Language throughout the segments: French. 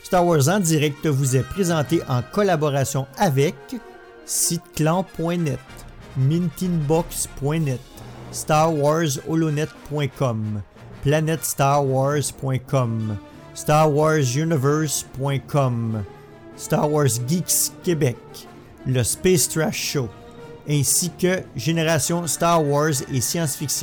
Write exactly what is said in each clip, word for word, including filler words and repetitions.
Star Wars en direct vous est présenté en collaboration avec siteclan point net, mintinbox point net, star wars holonet point com, planet star wars point com, star wars universe point com, Star Wars Geeks Québec, le Space Trash Show, ainsi que Génération Star Wars et Science-Fiction.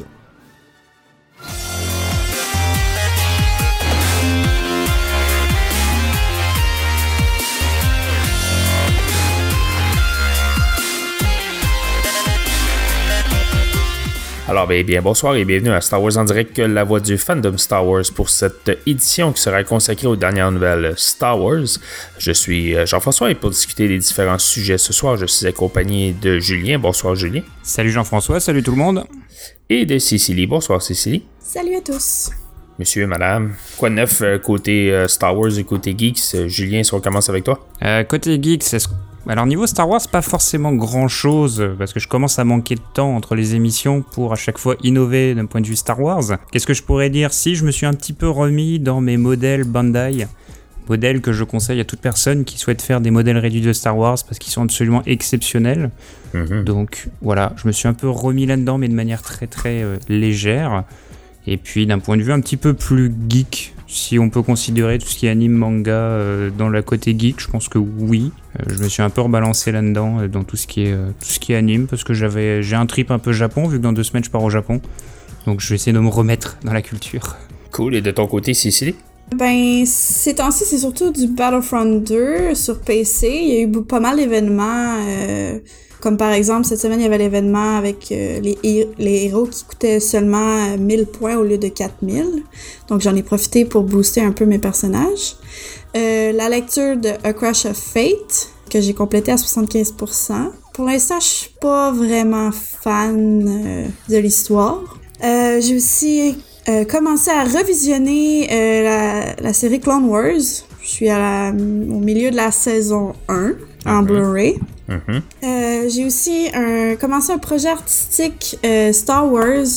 Alors, bien, bien, bonsoir et bienvenue à Star Wars en direct, la voix du fandom Star Wars pour cette édition qui sera consacrée aux dernières nouvelles Star Wars. Je suis Jean-François et pour discuter des différents sujets ce soir, je suis accompagné de Julien. Bonsoir Julien. Salut Jean-François, salut tout le monde. Et de Cécilie. Bonsoir Cécilie. Salut à tous. Monsieur, madame, quoi de neuf euh, côté euh, Star Wars et côté Geeks? Euh, Julien, si on commence avec toi. Euh, côté Geeks, est-ce... alors niveau Star Wars, pas forcément grand-chose, parce que je commence à manquer de temps entre les émissions pour à chaque fois innover d'un point de vue Star Wars. Qu'est-ce que je pourrais dire? Si, je me suis un petit peu remis dans mes modèles Bandai, modèles que je conseille à toute personne qui souhaite faire des modèles réduits de Star Wars, parce qu'ils sont absolument exceptionnels. Mm-hmm. Donc voilà, je me suis un peu remis là-dedans, mais de manière très très euh, légère. Et puis d'un point de vue un petit peu plus geek, si on peut considérer tout ce qui est anime, manga euh, dans la côté geek, je pense que oui. Euh, je me suis un peu rebalancé là-dedans, euh, dans tout ce qui est euh, tout ce qui est anime, parce que j'avais j'ai un trip un peu Japon, vu que dans deux semaines je pars au Japon. Donc je vais essayer de me remettre dans la culture. Cool, et de ton côté, Cécilie? Ben, ces temps-ci, c'est surtout du Battlefront deux sur P C. Il y a eu pas mal d'événements, euh, comme par exemple, cette semaine, il y avait l'événement avec euh, les, hé- les héros qui coûtaient seulement mille points au lieu de quatre mille. Donc, j'en ai profité pour booster un peu mes personnages. Euh, la lecture de A Crash of Fate, que j'ai complété à soixante-quinze pour cent. Pour l'instant, je suis pas vraiment fan euh, de l'histoire. Euh, j'ai aussi euh, commencé à revisionner euh, la, la série Clone Wars. Je suis à la, au milieu de la saison un en mm-hmm. Blu-ray. Mm-hmm. Euh, j'ai aussi un, commencé un projet artistique euh, Star Wars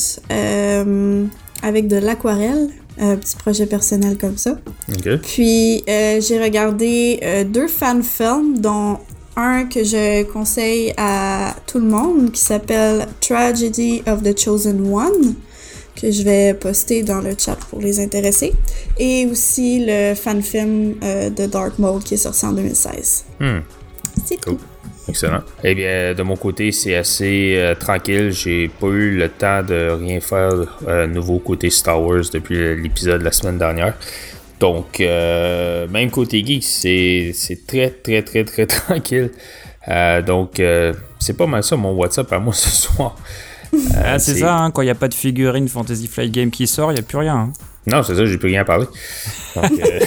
euh, avec de l'aquarelle. Un petit projet personnel comme ça. Okay. Puis, euh, j'ai regardé euh, deux fan-films, dont un que je conseille à tout le monde, qui s'appelle Tragedy of the Chosen One, que je vais poster dans le chat pour les intéressés. Et aussi le fan-film euh, de Dark Maul qui est sorti en deux mille seize. Hmm. C'est cool. tout. Excellent. Eh bien, de mon côté, c'est assez euh, tranquille. J'ai pas eu le temps de rien faire euh, nouveau côté Star Wars depuis l'épisode de la semaine dernière. Donc, euh, même côté geek, c'est, c'est très, très, très, très tranquille. Euh, donc, euh, c'est pas mal ça, mon WhatsApp à moi ce soir. Euh, ah, c'est, c'est ça, hein, quand il n'y a pas de figurine Fantasy Flight Game qui sort, il n'y a plus rien. Hein. Non, c'est ça, j'ai plus rien à parler. Donc, euh...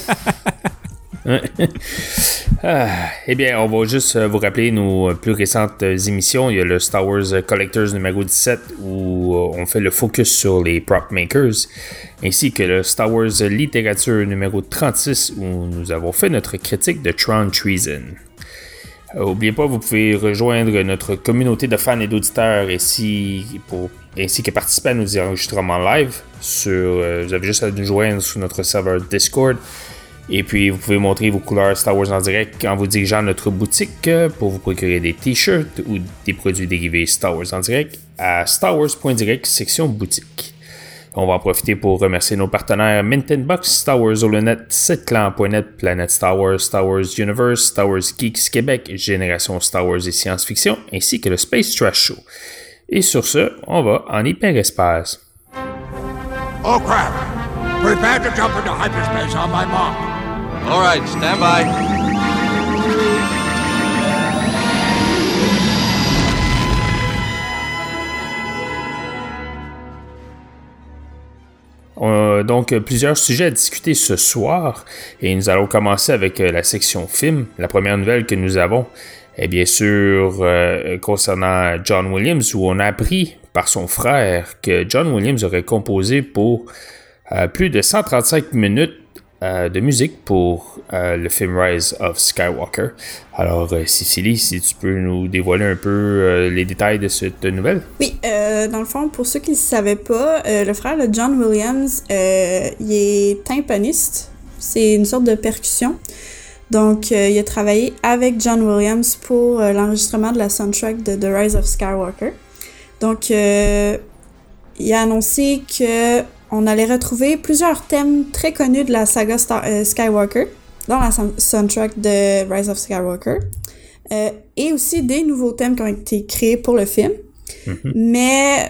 ah, eh bien, on va juste vous rappeler nos plus récentes émissions. Il y a le Star Wars Collectors numéro dix-sept où on fait le focus sur les prop makers, ainsi que le Star Wars Littérature numéro trente-six où nous avons fait notre critique de Tron Treason. N'oubliez pas, vous pouvez rejoindre notre communauté de fans et d'auditeurs ainsi, pour, ainsi que participer à nos enregistrements live. Sur, euh, vous avez juste à nous joindre sur notre serveur Discord. Et puis, vous pouvez montrer vos couleurs Star Wars en direct en vous dirigeant à notre boutique pour vous procurer des t-shirts ou des produits dérivés Star Wars en direct à starwars point direct, section boutique. On va en profiter pour remercier nos partenaires Mintinbox, Star Wars Holonet, siteclan point net, Planet Star Wars, Star Wars Universe, Star Wars Geeks Québec, Génération Star Wars et Science-Fiction, ainsi que le Space Trash Show. Et sur ce, on va en hyperespace. Oh crap! Prepare to jump into hyperspace on my mark. All right, stand by. On a donc plusieurs sujets à discuter ce soir et nous allons commencer avec la section film. La première nouvelle que nous avons est bien sûr euh, concernant John Williams, où on a appris par son frère que John Williams aurait composé pour euh, plus de cent trente-cinq minutes euh, de musique pour euh, le film Rise of Skywalker. Alors, euh, Cécilie, si tu peux nous dévoiler un peu euh, les détails de cette nouvelle? Oui, euh, dans le fond, pour ceux qui ne savaient pas, euh, le frère de John Williams, euh, il est timpaniste. C'est une sorte de percussion. Donc, euh, il a travaillé avec John Williams pour euh, l'enregistrement de la soundtrack de The Rise of Skywalker. Donc, euh, il a annoncé que on allait retrouver plusieurs thèmes très connus de la saga Star- euh, Skywalker dans la son- soundtrack de Rise of Skywalker. Euh, et aussi des nouveaux thèmes qui ont été créés pour le film. Mm-hmm. Mais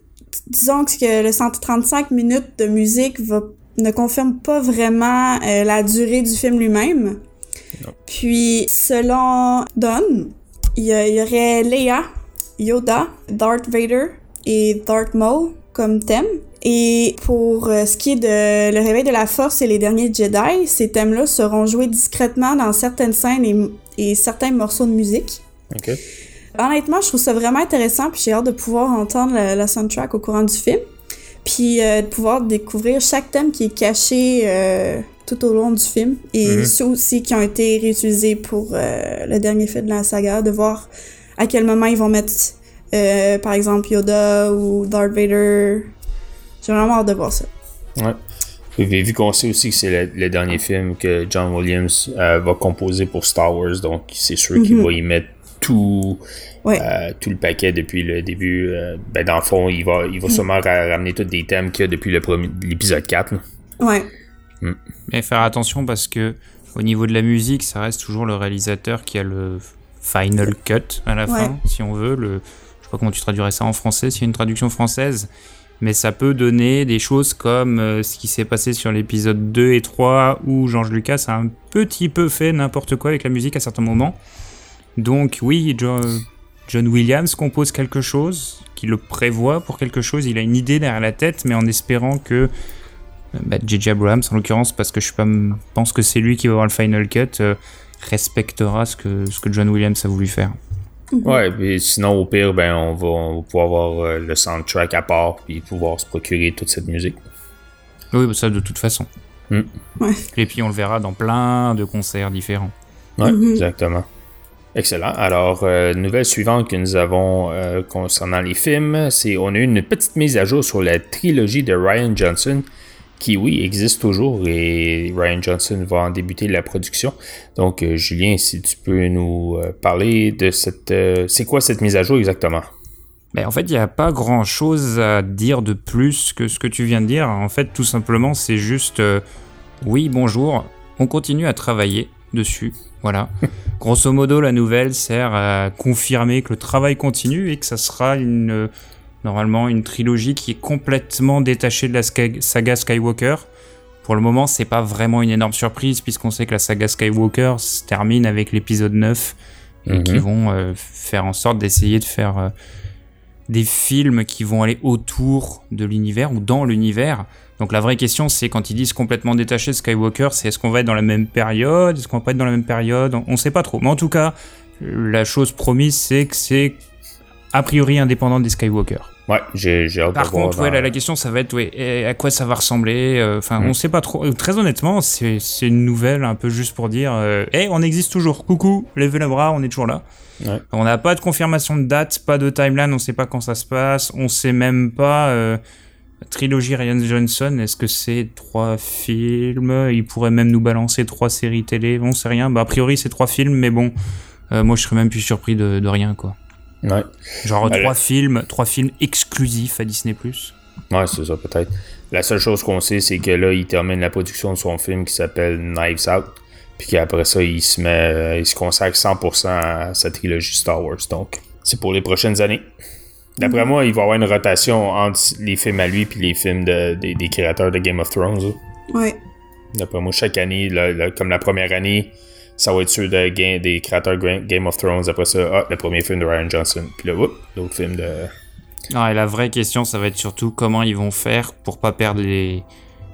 disons que le cent trente-cinq minutes de musique va, ne confirme pas vraiment euh, la durée du film lui-même. Non. Puis, selon Don, il y, y aurait Leia, Yoda, Darth Vader et Darth Maul comme thème. Et pour euh, ce qui est de Le Réveil de la Force et les Derniers Jedi, ces thèmes-là seront joués discrètement dans certaines scènes et, et certains morceaux de musique. OK. Honnêtement, je trouve ça vraiment intéressant, puis j'ai hâte de pouvoir entendre la, la soundtrack au courant du film, puis euh, de pouvoir découvrir chaque thème qui est caché euh, tout au long du film, et mm-hmm. ceux aussi qui ont été réutilisés pour euh, le dernier film de la saga, de voir à quel moment ils vont mettre, euh, par exemple, Yoda ou Darth Vader. J'ai vraiment hâte de voir ça. Ouais. Et vu qu'on sait aussi que c'est le, le dernier film que John Williams euh, va composer pour Star Wars, donc c'est sûr mm-hmm. qu'il va y mettre tout, ouais. euh, tout le paquet depuis le début. Euh, ben dans le fond, il va, il va sûrement mm. ra- ramener tous des thèmes qu'il y a depuis le premier, l'épisode quatre. Là. Ouais. Mm. Mais faire attention parce que au niveau de la musique, ça reste toujours le réalisateur qui a le final cut à la ouais. fin, si on veut. Le, je sais pas comment tu traduirais ça en français, s'il y a une traduction française. Mais ça peut donner des choses comme euh, ce qui s'est passé sur l'épisode deux et trois où George Lucas a un petit peu fait n'importe quoi avec la musique à certains moments. Donc oui, John, John Williams compose quelque chose, qui le prévoit pour quelque chose, il a une idée derrière la tête, mais en espérant que bah, J J Abrams, en l'occurrence, parce que je pense que c'est lui qui va avoir le final cut, euh, respectera ce que, ce que John Williams a voulu faire. Ouais, puis sinon au pire, ben on va, on va pouvoir avoir euh, le soundtrack à part puis pouvoir se procurer toute cette musique. Oui, bah ça de toute façon. Mm. Ouais. Et puis on le verra dans plein de concerts différents. Ouais, mm-hmm. exactement. Excellent. Alors, euh, nouvelle suivante que nous avons euh, concernant les films, c'est on a eu une petite mise à jour sur la trilogie de Rian Johnson, qui, oui, existe toujours et Rian Johnson va en débuter la production. Donc, euh, Julien, si tu peux nous euh, parler de cette... Euh, c'est quoi cette mise à jour exactement? Ben, en fait, il n'y a pas grand-chose à dire de plus que ce que tu viens de dire. En fait, tout simplement, c'est juste... Euh, oui, bonjour, on continue à travailler dessus. Voilà. Grosso modo, la nouvelle sert à confirmer que le travail continue et que ça sera une... Euh, normalement, une trilogie qui est complètement détachée de la sky- saga Skywalker. Pour le moment, c'est pas vraiment une énorme surprise, puisqu'on sait que la saga Skywalker se termine avec l'épisode neuf, et mm-hmm. qu'ils vont euh, faire en sorte d'essayer de faire euh, des films qui vont aller autour de l'univers, ou dans l'univers. Donc la vraie question, c'est quand ils disent complètement détaché de Skywalker, c'est est-ce qu'on va être dans la même période, est-ce qu'on va pas être dans la même période, on, on sait pas trop. Mais en tout cas, la chose promise, c'est que c'est a priori indépendant des Skywalker. Ouais, j'ai, j'ai hâte Par de voir contre, ouais, dans... la, la question, ça va être ouais, à quoi ça va ressembler. Enfin, euh, mm. on sait pas trop. Très honnêtement, c'est, c'est une nouvelle un peu juste pour dire euh, hey, on existe toujours. Coucou, levez le bras, on est toujours là. Ouais. On n'a pas de confirmation de date, pas de timeline, on sait pas quand ça se passe. On sait même pas. Euh, trilogie Rian Johnson, est-ce que c'est trois films? Il pourrait même nous balancer trois séries télé. Bon, c'est rien. Bah, a priori, c'est trois films, mais bon, euh, moi, je serais même plus surpris de, de rien, quoi. Ouais. Genre bah, trois le... films, trois films exclusifs à Disney plus. Ouais, c'est ça, peut-être. La seule chose qu'on sait, c'est que là, il termine la production de son film qui s'appelle Knives Out, puis qu'après ça, il se met, il se consacre cent pour cent à sa trilogie Star Wars. Donc, c'est pour les prochaines années. D'après mm-hmm. moi, il va y avoir une rotation entre les films à lui puis les films de, de, des créateurs de Game of Thrones. Là. Ouais. D'après moi, chaque année, là, là, comme la première année, ça va être ceux de game, des créateurs de Game of Thrones. Après ça, ah, le premier film de Rian Johnson. Puis là, whoop, l'autre film de... Ah, et la vraie question, ça va être surtout comment ils vont faire pour pas perdre les...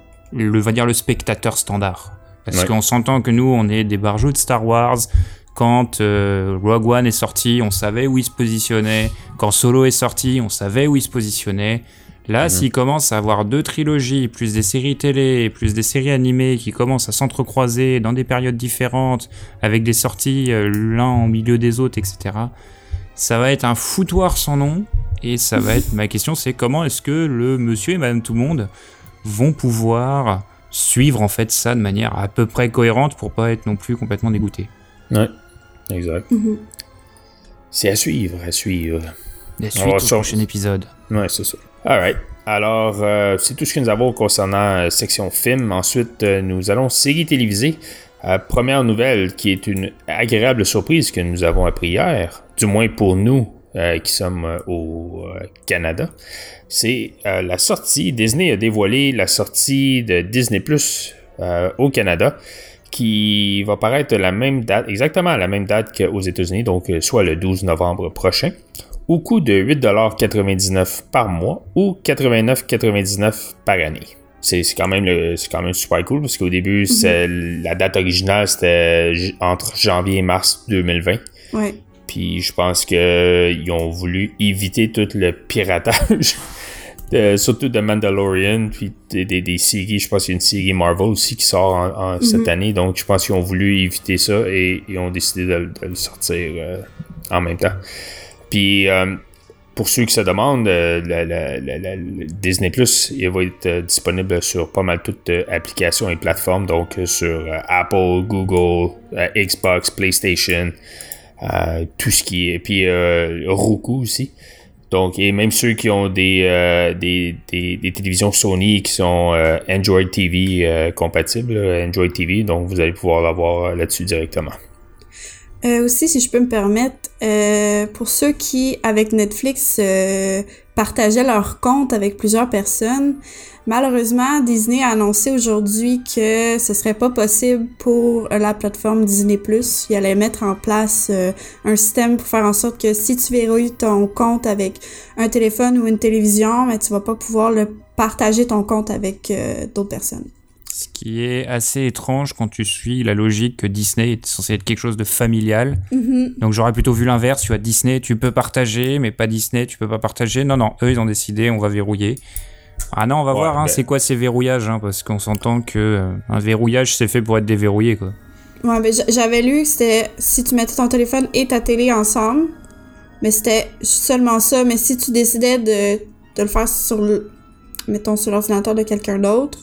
le, va dire le spectateur standard. Parce ouais. qu'on s'entend que nous, on est des barjots de Star Wars. Quand euh, Rogue One est sorti, on savait où il se positionnait. Quand Solo est sorti, on savait où il se positionnait. Là, mmh. s'il commence à avoir deux trilogies, plus des séries télé, plus des séries animées qui commencent à s'entrecroiser dans des périodes différentes, avec des sorties euh, l'un au milieu des autres, et cetera, ça va être un foutoir sans nom. Et ça va être... Ma question, c'est comment est-ce que le monsieur et madame tout le monde vont pouvoir suivre en fait ça de manière à peu près cohérente pour pas être non plus complètement dégoûté. Ouais, exact. Mm-hmm. C'est à suivre, à suivre. La suite au sur... prochain épisode. Ouais, c'est ça. Alright. Alors, euh, c'est tout ce que nous avons concernant euh, section film. Ensuite, euh, nous allons série télévisée. Euh, première nouvelle qui est une agréable surprise que nous avons appris hier, du moins pour nous euh, qui sommes euh, au euh, Canada. C'est euh, la sortie, Disney a dévoilé la sortie de Disney Plus euh, au Canada, qui va paraître la même date, exactement à la même date qu'aux États-Unis, donc euh, soit le douze novembre prochain, au coût de huit dollars quatre-vingt-dix-neuf par mois ou quatre-vingt-neuf quatre-vingt-dix-neuf par année. C'est, c'est, quand même le, c'est quand même super cool parce qu'au début, mm-hmm. c'est, la date originale, c'était entre janvier et mars deux mille vingt. Ouais. Puis je pense qu'ils ont voulu éviter tout le piratage, de, surtout de Mandalorian, puis des, des, des séries. Je pense qu'il y a une série Marvel aussi qui sort en, en mm-hmm. cette année. Donc je pense qu'ils ont voulu éviter ça et ils ont décidé de, de le sortir euh, en même temps. Puis... Euh, Pour ceux qui se demandent, euh, la, la, la, la, Disney Plus, il va être euh, disponible sur pas mal toutes euh, applications et plateformes, donc euh, sur euh, Apple, Google, euh, Xbox, PlayStation, euh, tout ce qui est, puis euh, Roku aussi. Donc, et même ceux qui ont des, euh, des, des, des télévisions Sony qui sont euh, Android T V euh, compatibles, Android T V, donc vous allez pouvoir l'avoir là-dessus directement. Euh, aussi, si je peux me permettre, euh, pour ceux qui, avec Netflix, euh, partageaient leur compte avec plusieurs personnes, malheureusement, Disney a annoncé aujourd'hui que ce serait pas possible pour la plateforme Disney plus. Il allait mettre en place euh, un système pour faire en sorte que si tu verrouilles ton compte avec un téléphone ou une télévision, ben, tu vas pas pouvoir le partager ton compte avec euh, d'autres personnes. Ce qui est assez étrange quand tu suis la logique que Disney est censé être quelque chose de familial. Mm-hmm. Donc j'aurais plutôt vu l'inverse. Tu as Disney, tu peux partager, mais pas Disney, tu peux pas partager. Non, non, eux, ils ont décidé, on va verrouiller. Ah non, on va ouais, voir, hein, ben... c'est quoi ces verrouillages, hein, parce qu'on s'entend que euh, un verrouillage, c'est fait pour être déverrouillé, quoi. Ouais, ben j'avais lu que c'était si tu mettais ton téléphone et ta télé ensemble, mais c'était seulement ça. Mais si tu décidais de, de le faire sur le, mettons, sur l'ordinateur de quelqu'un d'autre,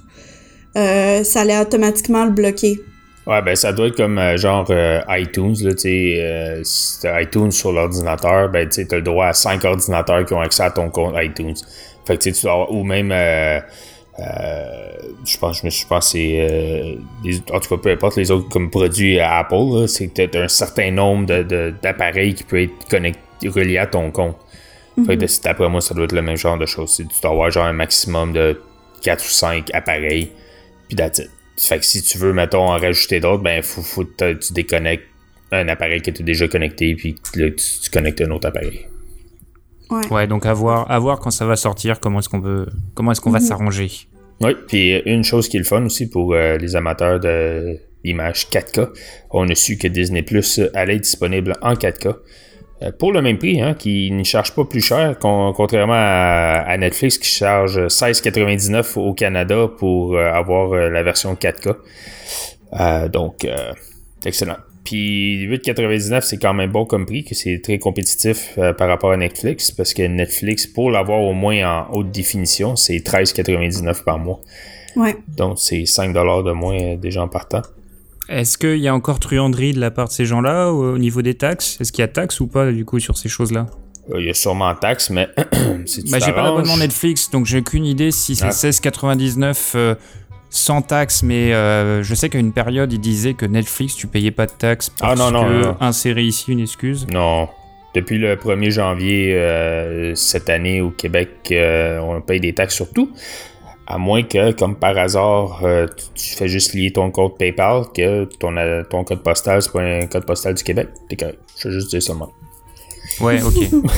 Euh, ça allait automatiquement le bloquer. Ouais, ben ça doit être comme euh, genre euh, iTunes, là, tu sais, euh, si t'as iTunes sur l'ordinateur, ben tu sais, t'as le droit à cinq ordinateurs qui ont accès à ton compte iTunes. Fait que tu sais, tu dois avoir, ou même, euh, euh, je pense, je me suis pensé, euh, les, en tout cas, peu importe les autres comme produits à Apple, là, c'est que t'as un certain nombre de, de, d'appareils qui peut être connectés, reliés à ton compte. Mm-hmm. Fait que d'après moi, ça doit être le même genre de choses. Tu dois avoir genre un maximum de quatre ou cinq appareils. Puis that's it. Fait que si tu veux, mettons, en rajouter d'autres, ben, faut, faut que tu déconnectes un appareil que tu as déjà connecté, puis là, tu, tu connectes un autre appareil. Ouais. Ouais, donc à voir, à voir quand ça va sortir, comment est-ce qu'on veut, comment est-ce qu'on mm-hmm. va s'arranger. Oui, puis une chose qui est le fun aussi pour euh, les amateurs de l'image quatre K, on a su que Disney Plus allait être disponible en quatre K. Pour le même prix, hein, qui ne charge pas plus cher, con- contrairement à, à Netflix qui charge seize quatre-vingt-dix-neuf au Canada pour euh, avoir euh, la version quatre K. Euh, donc, euh, excellent. Puis huit quatre-vingt-dix-neuf, c'est quand même bon comme prix, que c'est très compétitif euh, par rapport à Netflix, parce que Netflix, pour l'avoir au moins en haute définition, c'est treize quatre-vingt-dix-neuf par mois. Ouais. Donc, c'est cinq dollars de moins euh, déjà en partant. Est-ce qu'il y a encore truanderie de la part de ces gens-là au niveau des taxes? Est-ce qu'il y a taxes ou pas, du coup, sur ces choses-là? Il y a sûrement taxes, mais si tu bah, j'ai pas l'abonnement Netflix, donc j'ai aucune idée si c'est ah. seize quatre-vingt-dix-neuf euh, sans taxes, mais euh, je sais qu'à une période, ils disaient que Netflix, tu payais pas de taxes parce ah, non, non, que non. insérer ici une excuse. Non. Depuis le premier janvier euh, cette année au Québec, euh, on paye des taxes sur tout. À moins que, comme par hasard, euh, tu fais juste lier ton compte PayPal, que ton, euh, ton code postal, c'est pas un code postal du Québec. T'es correct. Je vais juste dire ça de moi. Ouais, ok.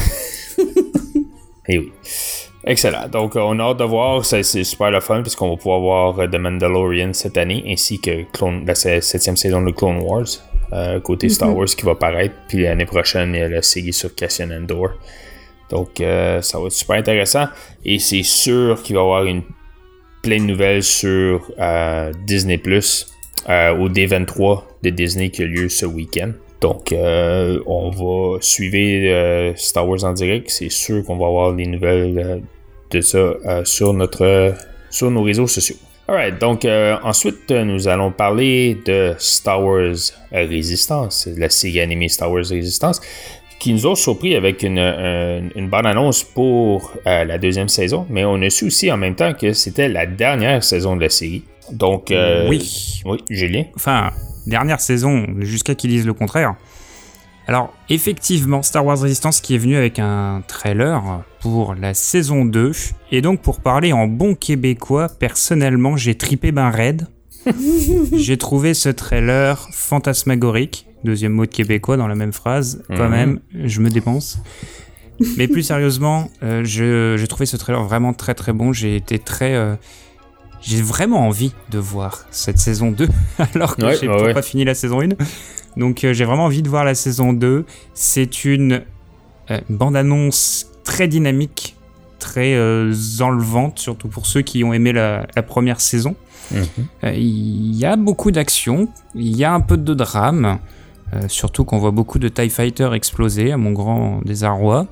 Et oui. Excellent. Donc, on a hâte de voir. C'est, c'est super le fun, puisqu'on va pouvoir voir The Mandalorian cette année, ainsi que Clone, la septième saison de Clone Wars, euh, côté mm-hmm. Star Wars qui va paraître. Puis l'année prochaine, il y a la série sur Cassian Andor. Donc, euh, ça va être super intéressant. Et c'est sûr qu'il va y avoir une plein de nouvelles sur euh, Disney Plus euh, au D vingt-trois de Disney qui a lieu ce week-end. Donc, euh, on va suivre euh, Star Wars en direct. C'est sûr qu'on va avoir des nouvelles euh, de ça euh, sur notre euh, sur nos réseaux sociaux. Alright, donc euh, ensuite, nous allons parler de Star Wars Résistance, la série animée Star Wars Résistance, qui nous a surpris avec une, une, une bonne annonce pour euh, la deuxième saison, mais on a su aussi en même temps que c'était la dernière saison de la série. Donc, euh, oui. Oui, Julien. Enfin, dernière saison, jusqu'à qu'ils disent le contraire. Alors, effectivement, Star Wars Resistance qui est venu avec un trailer pour la saison deux. Et donc, pour parler en bon québécois, personnellement, j'ai tripé ben raide. J'ai trouvé ce trailer fantasmagorique. Deuxième mot de québécois dans la même phrase. Quand mmh. même, je me dépense. Mais plus sérieusement, euh, je, j'ai trouvé ce trailer vraiment très très bon. J'ai été très... Euh, j'ai vraiment envie de voir cette saison deux, alors que ouais, j'ai ouais, pas ouais. fini la saison un. Donc euh, j'ai vraiment envie de voir la saison deux. C'est une euh, bande-annonce très dynamique, très euh, enlevante, surtout pour ceux qui ont aimé la, la première saison. Il mmh. euh, y a beaucoup d'action, il y a un peu de drame, euh, surtout qu'on voit beaucoup de TIE Fighter exploser, à mon grand désarroi.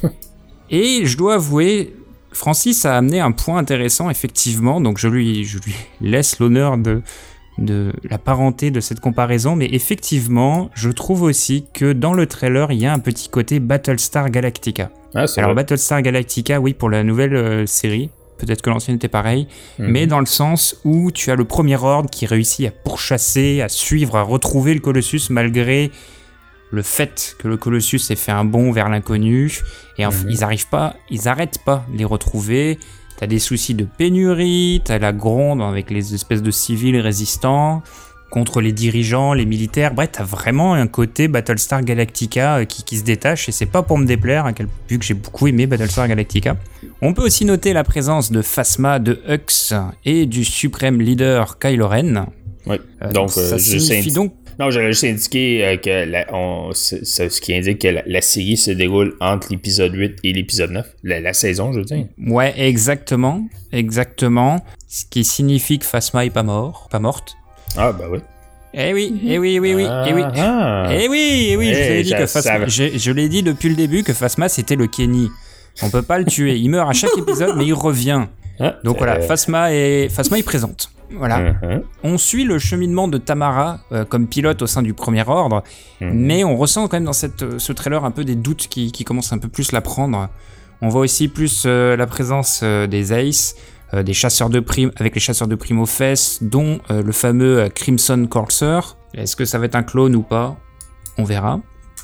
Et je dois avouer, Francis a amené un point intéressant, effectivement, donc je lui, je lui laisse l'honneur de... de la parenté de cette comparaison, mais effectivement, je trouve aussi que dans le trailer, il y a un petit côté Battlestar Galactica. Ah, c'est Alors vrai. Battlestar Galactica, oui, pour la nouvelle euh, série, peut-être que l'ancienne était pareil, mmh. mais dans le sens où tu as le Premier Ordre qui réussit à pourchasser, à suivre, à retrouver le Colossus malgré le fait que le Colossus ait fait un bond vers l'inconnu, et enfin, mmh. ils arrivent pas, ils arrêtent pas de les retrouver. T'as des soucis de pénurie, t'as la gronde avec les espèces de civils résistants contre les dirigeants, les militaires. Bref, t'as vraiment un côté Battlestar Galactica qui, qui se détache, et c'est pas pour me déplaire, hein, vu que j'ai beaucoup aimé Battlestar Galactica. On peut aussi noter la présence de Phasma, de Hux et du suprême leader Kylo Ren. Oui, euh, donc, donc ça euh, signifie je donc... Non, j'allais juste indiquer euh, que la, on, c'est, c'est ce qui indique que la, la série se déroule entre l'épisode huit et l'épisode neuf. La, la saison, je veux dire. Ouais, exactement. Exactement. Ce qui signifie que Phasma est pas mort, pas morte. Ah, bah oui. Eh oui, eh oui, oui, oui, ah, eh oui. Ah. Eh oui, eh oui, hey, je l'ai dit que Phasma, je, je l'ai dit depuis le début que Phasma c'était le Kenny. On peut pas le tuer. Il meurt à chaque épisode, mais il revient. Ah, donc voilà, euh... Phasma est, Phasma est présente. Voilà. Uh-huh. On suit le cheminement de Tamara euh, comme pilote au sein du Premier Ordre, uh-huh. mais on ressent quand même dans cette, ce trailer un peu des doutes qui, qui commencent un peu plus la prendre. On voit aussi plus euh, la présence euh, des Ace, euh, des chasseurs de primes, avec les chasseurs de primes aux fesses, dont euh, le fameux euh, Crimson Courser. Est-ce que ça va être un clone ou pas ? On verra.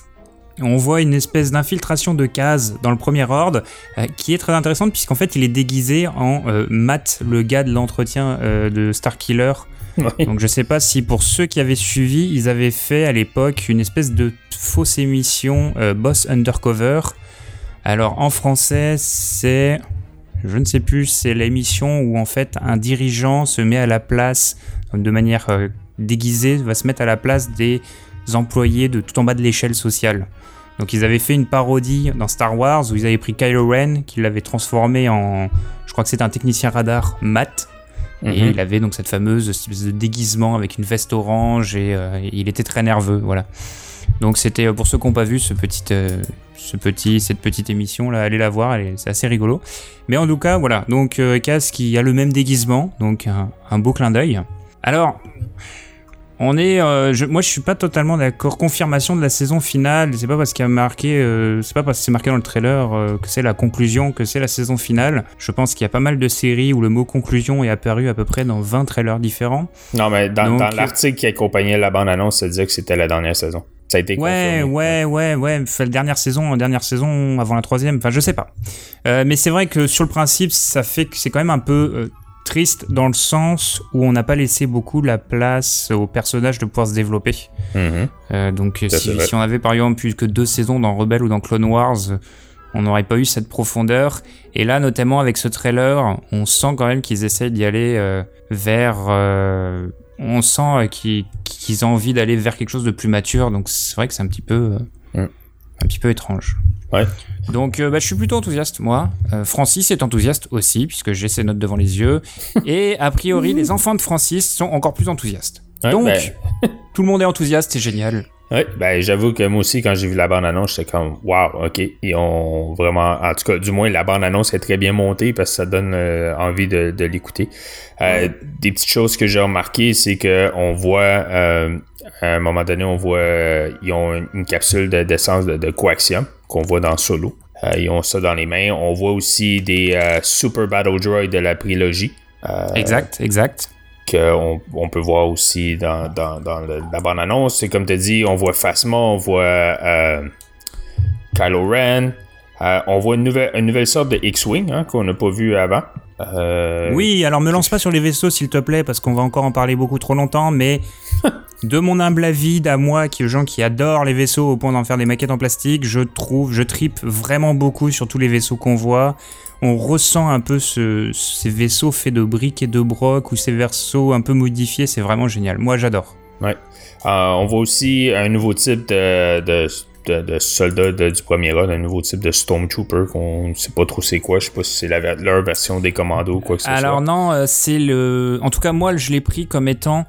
On voit une espèce d'infiltration de Kaz dans le Premier Ordre euh, qui est très intéressante puisqu'en fait il est déguisé en euh, Matt, le gars de l'entretien euh, de Starkiller. Oui. Donc je sais pas si pour ceux qui avaient suivi, ils avaient fait à l'époque une espèce de fausse émission euh, Boss Undercover. Alors en français c'est... je ne sais plus, c'est l'émission où en fait un dirigeant se met à la place, de manière euh, déguisée, va se mettre à la place des employés de tout en bas de l'échelle sociale. Donc ils avaient fait une parodie dans Star Wars où ils avaient pris Kylo Ren, qu'ils l'avaient transformé en, je crois que c'était un technicien radar Matt, mm-hmm. et il avait donc cette fameuse espèce de déguisement avec une veste orange et, euh, et il était très nerveux, voilà. Donc c'était, pour ceux qui n'ont pas vu ce petit, euh, ce petit, cette petite émission là, allez la voir, elle est, c'est assez rigolo. Mais en tout cas, voilà, donc euh, Kaz qui a le même déguisement, donc un, un beau clin d'œil. Alors... On est, euh, je, moi je suis pas totalement d'accord. Confirmation de la saison finale. C'est pas parce qu'il y a marqué, euh, c'est pas parce que c'est marqué dans le trailer euh, que c'est la conclusion, que c'est la saison finale. Je pense qu'il y a pas mal de séries où le mot conclusion est apparu à peu près dans vingt trailers différents. Non mais dans, Donc, dans l'article qui accompagnait la bande annonce, ça disait que c'était la dernière saison. Ça a été ouais, confirmé. Ouais, ouais, ouais, ouais. La dernière saison, dernière saison avant la troisième. Enfin, je sais pas. Euh, mais c'est vrai que sur le principe, ça fait que c'est quand même un peu euh, triste dans le sens où on n'a pas laissé beaucoup la place aux personnages de pouvoir se développer. Mmh. Euh, donc si, si on avait par exemple plus que deux saisons dans Rebels ou dans Clone Wars, on n'aurait pas eu cette profondeur. Et là, notamment avec ce trailer, on sent quand même qu'ils essaient d'y aller euh, vers... Euh, on sent qu'ils, qu'ils ont envie d'aller vers quelque chose de plus mature. Donc c'est vrai que c'est un petit peu, euh, mmh. un petit peu étrange. Ouais. Donc euh, bah, je suis plutôt enthousiaste, moi. Euh, Francis est enthousiaste aussi, puisque j'ai ses notes devant les yeux. Et a priori, les enfants de Francis sont encore plus enthousiastes. Ouais, Donc, ben... tout le monde est enthousiaste, c'est génial. Oui, ben j'avoue que moi aussi, quand j'ai vu la bande-annonce, j'étais comme « Wow, OK ». Ils ont vraiment... En tout cas, du moins, la bande-annonce est très bien montée parce que ça donne euh, envie de, de l'écouter. Euh, ouais. Des petites choses que j'ai remarquées, c'est qu'on voit... Euh, à un moment donné, on voit... Euh, ils ont une, une capsule de, d'essence de, de coaxium qu'on voit dans Solo. Euh, ils ont ça dans les mains. On voit aussi des euh, Super Battle Droids de la prélogie. Euh, exact, exact. Qu'on on peut voir aussi dans, dans, dans le, la bande-annonce. C'est comme tu as dit, on voit Phasma, on voit euh, Kylo Ren. Euh, on voit une nouvelle, une nouvelle sorte de X-Wing hein, qu'on n'a pas vu avant. Euh... Oui, alors me lance pas sur les vaisseaux s'il te plaît, parce qu'on va encore en parler beaucoup trop longtemps, mais de mon humble avis, à moi, qui gens qui adorent les vaisseaux au point d'en faire des maquettes en plastique, je trouve, je tripe vraiment beaucoup sur tous les vaisseaux qu'on voit. On ressent un peu ce, ces vaisseaux faits de briques et de broc ou ces vaisseaux un peu modifiés, c'est vraiment génial. Moi, j'adore. Ouais. Euh, on voit aussi un nouveau type de, de, de, de soldats de, du premier run, un nouveau type de Stormtrooper qu'on ne sait pas trop c'est quoi. Je sais pas si c'est la, leur version des commandos ou quoi que ce soit. Alors non, euh, c'est le... En tout cas, moi, je l'ai pris comme étant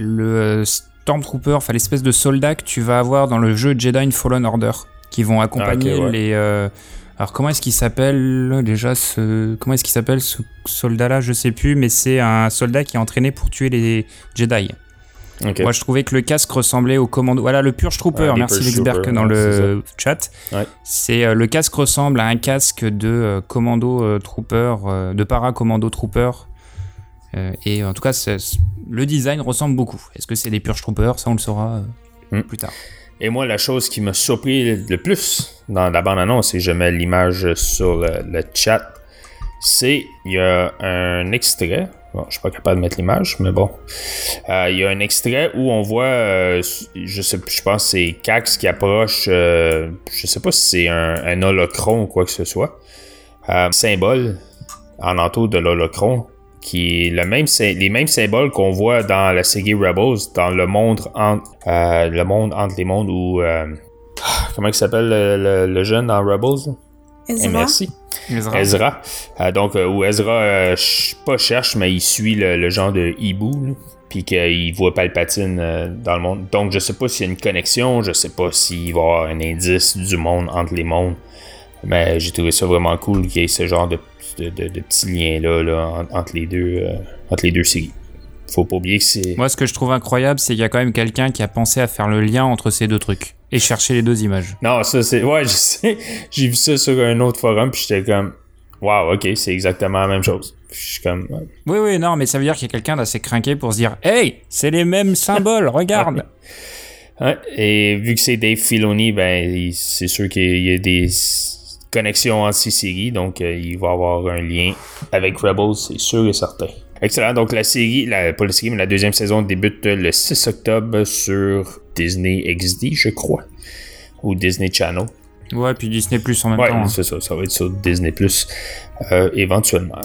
le Stormtrooper, enfin l'espèce de soldat que tu vas avoir dans le jeu Jedi Fallen Order, qui vont accompagner ah, okay, ouais. les... Euh... Alors comment est-ce qu'il s'appelle déjà ce comment est-ce qu'il s'appelle ce soldat-là, je sais plus, mais c'est un soldat qui est entraîné pour tuer les Jedi. Okay. Moi je trouvais que le casque ressemblait au commando. Voilà le Purge Trooper, ouais, merci Lexberg dans ouais, le c'est chat. Ouais. C'est euh, le casque ressemble à un casque de euh, commando euh, trooper, euh, de para commando trooper. Euh, et en tout cas c'est, le design ressemble beaucoup. Est-ce que c'est des Purge Troopers? Ça on le saura euh, mm. plus tard. Et moi, la chose qui m'a surpris le plus dans la bande-annonce, et je mets l'image sur le, le chat, c'est il y a un extrait. Bon, je suis pas capable de mettre l'image, mais bon. Euh, il y a un extrait où on voit, euh, je sais, je pense que c'est Cax qui approche, euh, je sais pas si c'est un, un holocron ou quoi que ce soit. Euh, symbole en entour de l'holocron. Qui est le même, les mêmes symboles qu'on voit dans la série Rebels, dans le monde entre, euh, le monde entre les mondes où... Euh, comment il s'appelle le, le, le jeune dans Rebels? Ezra. Eh, merci. Ezra. Ezra. Euh, donc, euh, où Ezra, euh, pas cherche, mais il suit le, le genre de hibou, puis qu'il voit Palpatine euh, dans le monde. Donc, je sais pas s'il y a une connexion, je sais pas s'il va y avoir un indice du monde entre les mondes, mais j'ai trouvé ça vraiment cool qu'il y ait ce genre de De, de, de petits liens-là là, entre, les deux, euh, entre les deux séries. Faut pas oublier que c'est... Moi, ce que je trouve incroyable, c'est qu'il y a quand même quelqu'un qui a pensé à faire le lien entre ces deux trucs et chercher les deux images. Non, ça, c'est... Ouais, je sais. J'ai vu ça sur un autre forum, puis j'étais comme... Waouh, OK, c'est exactement la même chose. Puis je suis comme... Ouais. Oui, oui, non, mais ça veut dire qu'il y a quelqu'un d'assez craqué pour se dire « Hey, c'est les mêmes symboles, regarde !» Ouais, et vu que c'est Dave Filoni, ben, il, c'est sûr qu'il y a des... connexion entre ces séries, donc euh, il va y avoir un lien avec Rebels, c'est sûr et certain. Excellent, donc la série, la, pas la série, mais la deuxième saison débute le six octobre sur Disney X D, je crois, ou Disney Channel. Ouais, puis Disney Plus en même ouais, temps. Ouais, c'est ça, ça va être sur Disney Plus euh, éventuellement.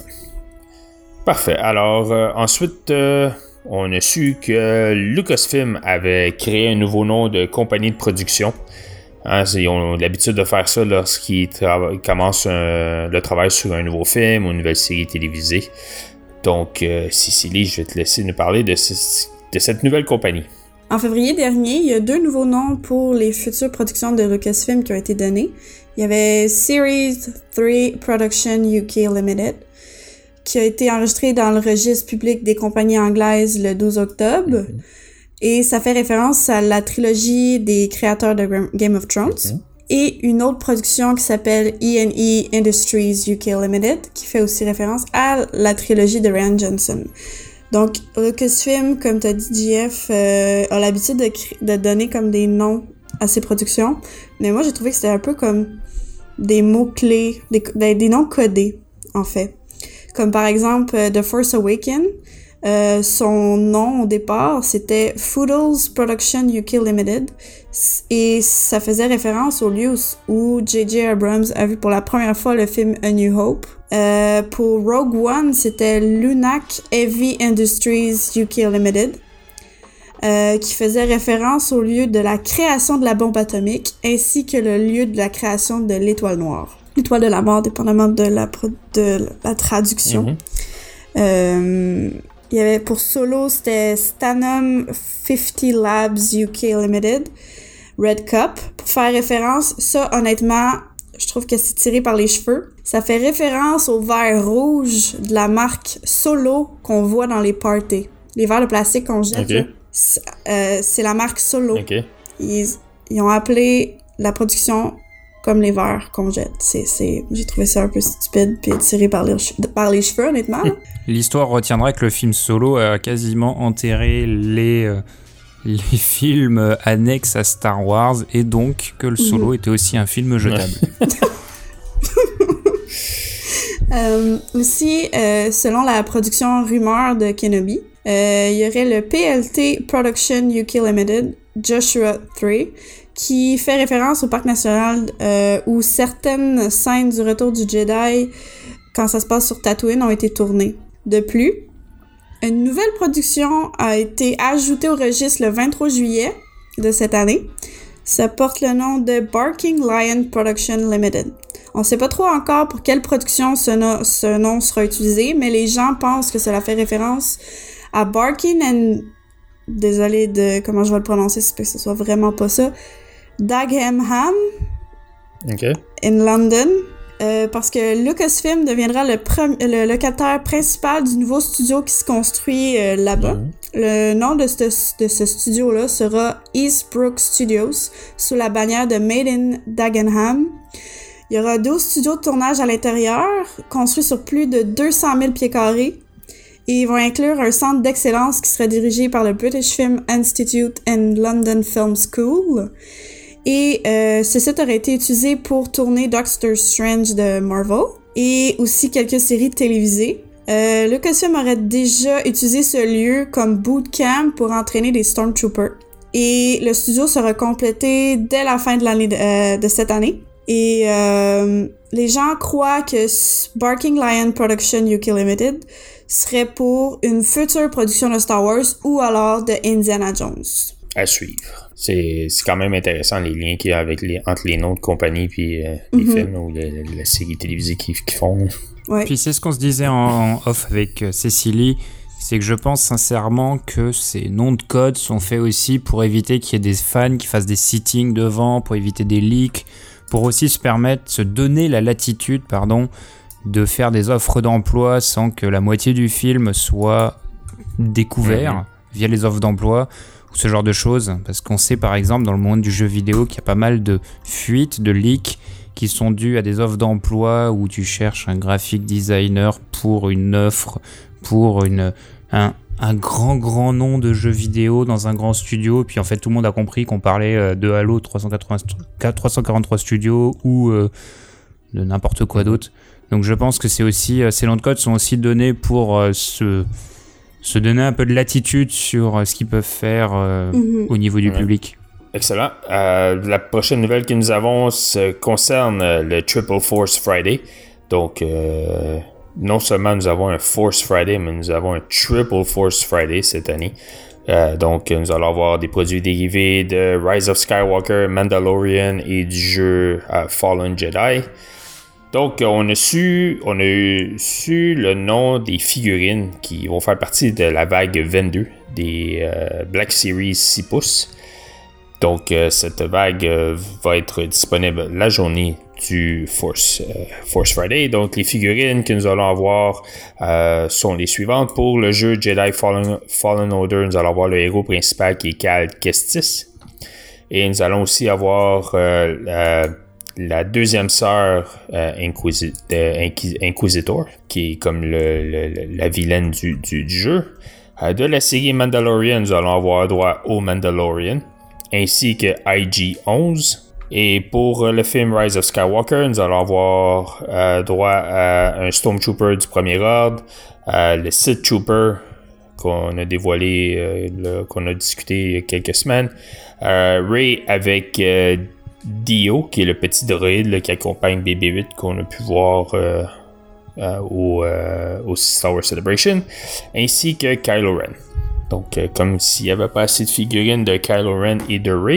Parfait, alors euh, ensuite, euh, on a su que Lucasfilm avait créé un nouveau nom de compagnie de production. Hein, ils ont l'habitude de faire ça lorsqu'ils tra- commencent un, le travail sur un nouveau film ou une nouvelle série télévisée. Donc, euh, Cécilie, je vais te laisser nous parler de, ce, de cette nouvelle compagnie. En février dernier, il y a deux nouveaux noms pour les futures productions de Lucasfilm qui ont été donnés. Il y avait Series trois Production U K Limited, qui a été enregistré dans le registre public des compagnies anglaises le douze octobre. Mm-hmm. Et ça fait référence à la trilogie des créateurs de Game of Thrones. Okay. Et une autre production qui s'appelle E and E Industries U K Limited, qui fait aussi référence à la trilogie de Rian Johnson. Donc, Lucasfilm, comme tu as dit, J F, euh, a l'habitude de, cré- de donner comme des noms à ses productions. Mais moi, j'ai trouvé que c'était un peu comme des mots-clés, des, des, des noms codés, en fait. Comme par exemple, uh, The Force Awakens. Euh, son nom au départ, c'était Foodles Production U K Limited, et ça faisait référence au lieu où J J Abrams a vu pour la première fois le film A New Hope. Euh, pour Rogue One, c'était Lunac Heavy Industries U K Limited, euh, qui faisait référence au lieu de la création de la bombe atomique, ainsi que le lieu de la création de l'étoile noire. L'étoile de la mort, dépendamment de la, pro- de la traduction. Mm-hmm. Euh... il y avait pour Solo, c'était Stanum cinquante Labs U K Limited, Red Cup. Pour faire référence, ça, honnêtement, je trouve que c'est tiré par les cheveux. Ça fait référence au verre rouge de la marque Solo qu'on voit dans les parties. Les verres de plastique qu'on jette, okay. c'est, euh, c'est la marque Solo. Okay. Ils, ils ont appelé la production comme les verres qu'on jette. C'est, c'est, j'ai trouvé ça un peu stupide puis tiré par les, par les cheveux, honnêtement. L'histoire retiendra que le film Solo a quasiment enterré les, euh, les films annexes à Star Wars et donc que le Solo mmh. était aussi un film jetable. euh, aussi, euh, selon la production rumeur de Kenobi, euh, il y aurait le P L T Production U K Limited, Joshua trois, qui fait référence au parc national euh, où certaines scènes du Retour du Jedi, quand ça se passe sur Tatooine, ont été tournées. De plus, une nouvelle production a été ajoutée au registre le vingt-trois juillet de cette année. Ça porte le nom de Barking Lion Production Limited. On ne sait pas trop encore pour quelle production ce, no- ce nom sera utilisé, mais les gens pensent que cela fait référence à Barking and... Désolée de comment je vais le prononcer, c'est que ce soit vraiment pas ça. Dagenham okay. in London. Euh, parce que Lucasfilm deviendra le, pre- le locataire principal du nouveau studio qui se construit euh, là-bas. Mm-hmm. Le nom de ce, de ce studio-là sera Eastbrook Studios, sous la bannière de Made in Dagenham. Il y aura douze studios de tournage à l'intérieur, construits sur plus de deux cent mille pieds carrés. Et ils vont inclure un centre d'excellence qui sera dirigé par le British Film Institute and London Film School. Et euh, ce site aurait été utilisé pour tourner Doctor Strange de Marvel et aussi quelques séries télévisées. Euh, Lucasfilm aurait déjà utilisé ce lieu comme bootcamp pour entraîner des Stormtroopers. Et le studio sera complété dès la fin de l'année de, euh, de cette année. Et euh, les gens croient que Barking Lion Production U K Limited serait pour une future production de Star Wars ou alors de Indiana Jones. À suivre. C'est, c'est quand même intéressant les liens qu'il y a avec les, entre les noms de compagnie puis euh, les mm-hmm. films ou les, la série télévisée qu'ils, qu'ils font. Ouais. Puis c'est ce qu'on se disait en off avec Cécilie, c'est que je pense sincèrement que ces noms de code sont faits aussi pour éviter qu'il y ait des fans qui fassent des sittings devant, pour éviter des leaks, pour aussi se permettre, se donner la latitude, pardon, de faire des offres d'emploi sans que la moitié du film soit découvert mmh. via les offres d'emploi ou ce genre de choses. Parce qu'on sait par exemple dans le monde du jeu vidéo qu'il y a pas mal de fuites, de leaks qui sont dues à des offres d'emploi où tu cherches un graphic designer pour une offre, pour une, un, un grand grand nom de jeu vidéo dans un grand studio. Puis en fait tout le monde a compris qu'on parlait de Halo trois cent quarante-trois Studios ou euh, de n'importe quoi d'autre. Donc je pense que c'est aussi, ces noms de code sont aussi donnés pour euh, se, se donner un peu de latitude sur euh, ce qu'ils peuvent faire euh, mm-hmm. au niveau du ouais. public. Excellent. Euh, la prochaine nouvelle que nous avons se concerne le Triple Force Friday. Donc, euh, non seulement nous avons un Force Friday, mais nous avons un Triple Force Friday cette année. Euh, donc, nous allons avoir des produits dérivés de Rise of Skywalker, Mandalorian et du jeu uh, Fallen Jedi. Donc, on a su, on a eu, su le nom des figurines qui vont faire partie de la vague vingt-deux des euh, Black Series six pouces. Donc, euh, cette vague euh, va être disponible la journée du Force, euh, Force Friday. Donc, les figurines que nous allons avoir euh, sont les suivantes. Pour le jeu Jedi Fallen, Fallen Order, nous allons avoir le héros principal qui est Cal Kestis. Et nous allons aussi avoir euh, la la deuxième sœur euh, Inquisi- Inquis- Inquisitor, qui est comme le, le, la vilaine du, du, du jeu. Euh, de la série Mandalorian, nous allons avoir droit au Mandalorian, ainsi que I G onze. Et pour euh, le film Rise of Skywalker, nous allons avoir euh, droit à un Stormtrooper du premier ordre, euh, le Sith Trooper qu'on a dévoilé, euh, le, qu'on a discuté il y a quelques semaines, euh, Rey avec euh, Dio, qui est le petit droïde là, qui accompagne B B huit qu'on a pu voir euh, euh, au, euh, au Star Wars Celebration, ainsi que Kylo Ren. Donc, euh, comme s'il n'y avait pas assez de figurines de Kylo Ren et de Rey,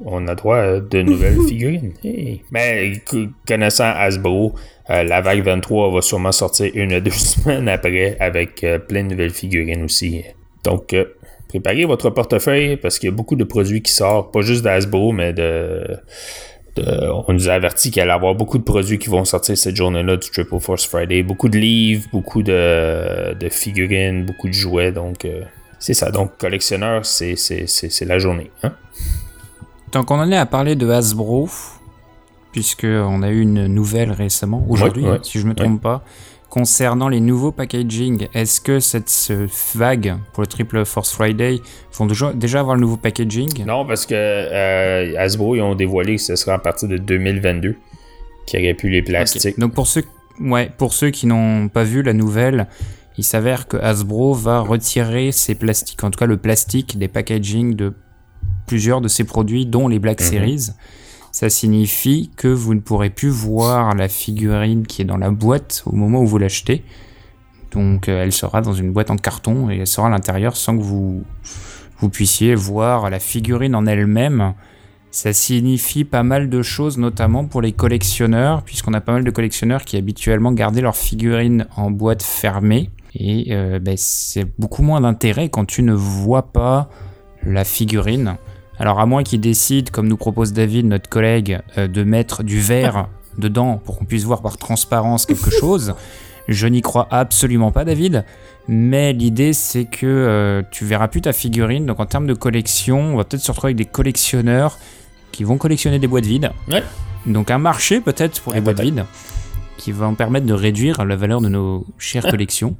on a droit à de nouvelles figurines. Hey. Mais connaissant Hasbro, euh, la vague vingt-trois va sûrement sortir une à deux semaines après avec euh, plein de nouvelles figurines aussi. Donc, euh, préparez votre portefeuille parce qu'il y a beaucoup de produits qui sortent, pas juste d'Hasbro, mais de... de on nous a averti qu'il allait y avoir beaucoup de produits qui vont sortir cette journée-là du Triple Force Friday. Beaucoup de livres, beaucoup de, de figurines, beaucoup de jouets. Donc, euh, c'est ça. Donc, collectionneur, c'est, c'est, c'est, c'est la journée. Hein? Tant qu'on en est à parler de Hasbro, puisqu'on a eu une nouvelle récemment, aujourd'hui, ouais, ouais, si je ne me trompe ouais. pas, concernant les nouveaux packaging, est-ce que cette ce vague pour le Triple Force Friday vont déjà, déjà avoir le nouveau packaging? Non, parce que euh, Hasbro, ils ont dévoilé que ce sera à partir de deux mille vingt-deux qu'il n'y aurait plus les plastiques. Okay. Donc pour ceux, ouais, pour ceux qui n'ont pas vu la nouvelle, il s'avère que Hasbro va retirer ses plastiques, en tout cas le plastique des packaging de plusieurs de ses produits, dont les Black mm-hmm. Series. Ça signifie que vous ne pourrez plus voir la figurine qui est dans la boîte au moment où vous l'achetez. Donc euh, elle sera dans une boîte en carton et elle sera à l'intérieur sans que vous, vous puissiez voir la figurine en elle-même. Ça signifie pas mal de choses, notamment pour les collectionneurs, puisqu'on a pas mal de collectionneurs qui habituellement gardaient leurs figurines en boîte fermée. Et euh, ben, c'est beaucoup moins d'intérêt quand tu ne vois pas la figurine. Alors à moins qu'ils décident, comme nous propose David, notre collègue, euh, de mettre du verre dedans pour qu'on puisse voir par transparence quelque chose, je n'y crois absolument pas, David. Mais l'idée, c'est que euh, tu verras plus ta figurine. Donc en termes de collection, on va peut-être se retrouver avec des collectionneurs qui vont collectionner des boîtes vides. Ouais. Donc un marché peut-être pour ouais, les boîtes peut-être. vides qui va en permettre de réduire la valeur de nos chères collections.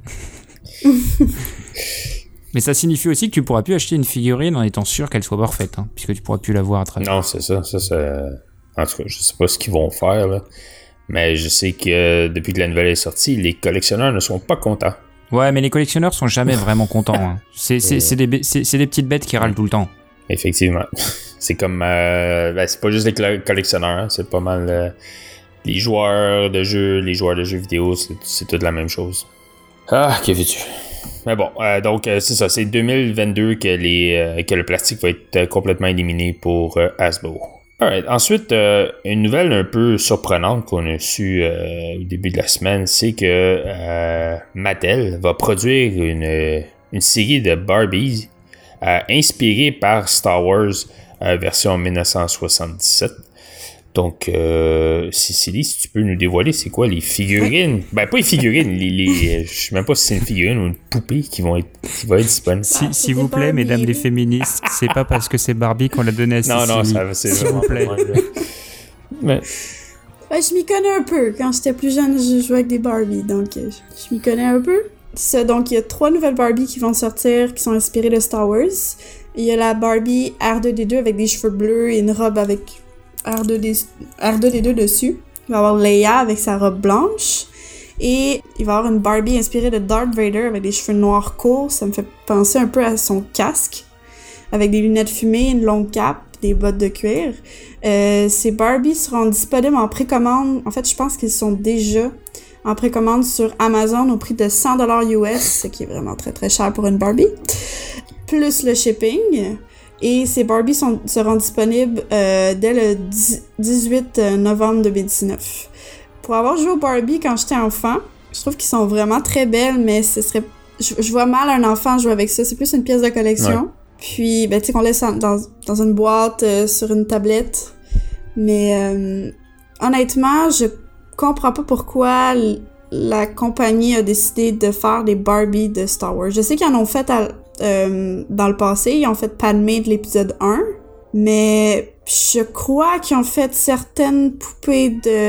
Mais ça signifie aussi que tu pourras plus acheter une figurine en étant sûr qu'elle soit parfaite, hein, puisque tu pourras plus la voir à travers. Non, c'est ça. ça c'est... En tout cas, je sais pas ce qu'ils vont faire, là. Mais je sais que euh, depuis que la nouvelle est sortie, les collectionneurs ne sont pas contents. Ouais, mais les collectionneurs sont jamais vraiment contents. Hein. C'est, c'est, c'est, des, c'est, c'est des petites bêtes qui râlent tout le temps. Effectivement. C'est comme... Euh, ben, c'est pas juste les collectionneurs, hein, c'est pas mal... Euh, les joueurs de jeux, les joueurs de jeux vidéo, c'est, c'est toute la même chose. Ah, que veux-tu? Mais bon, euh, donc euh, c'est ça, c'est deux mille vingt-deux que, les, euh, que le plastique va être euh, complètement éliminé pour euh, Hasbro. Alright, ensuite, euh, une nouvelle un peu surprenante qu'on a su euh, au début de la semaine, c'est que euh, Mattel va produire une, une série de Barbies euh, inspirée par Star Wars euh, version dix-neuf cent soixante-dix-sept. Donc, euh, Cécilie, si tu peux nous dévoiler, c'est quoi les figurines? Ben, pas les figurines, les, les, je sais même pas si c'est une figurine ou une poupée qui vont être, qui va être disponible. Si, s'il vous plaît, Barbie. Mesdames les féministes, c'est pas parce que c'est Barbie qu'on l'a donné à Cécilie. Non, non, ça, c'est s'il vous plaît. Mais... Ouais, je m'y connais un peu. Quand j'étais plus jeune, je jouais avec des Barbies, donc je, je m'y connais un peu. Ça, donc, il y a trois nouvelles Barbies qui vont sortir, qui sont inspirées de Star Wars. Il y a la Barbie R deux D deux avec des cheveux bleus et une robe avec R deux D deux dessus. Il va y avoir Leia avec sa robe blanche. Et il va y avoir une Barbie inspirée de Darth Vader avec des cheveux noirs courts. Ça me fait penser un peu à son casque. Avec des lunettes fumées, une longue cape, des bottes de cuir. Euh, ces Barbies seront disponibles en précommande. En fait, je pense qu'ils sont déjà en précommande sur Amazon au prix de cent dollars U S, ce qui est vraiment très très cher pour une Barbie. Plus le shipping. Et ces Barbies sont, seront disponibles euh, dès le dix-huit novembre deux mille dix-neuf. Pour avoir joué aux Barbie quand j'étais enfant, je trouve qu'ils sont vraiment très belles, mais ce serait, je, je vois mal un enfant jouer avec ça. C'est plus une pièce de collection. Ouais. Puis, ben, tu sais, qu'on laisse en, dans, dans une boîte, euh, sur une tablette. Mais euh, honnêtement, je comprends pas pourquoi l- la compagnie a décidé de faire des Barbie de Star Wars. Je sais qu'ils en ont fait à... Euh, dans le passé, ils ont fait Padmé de l'épisode un, mais je crois qu'ils ont fait certaines poupées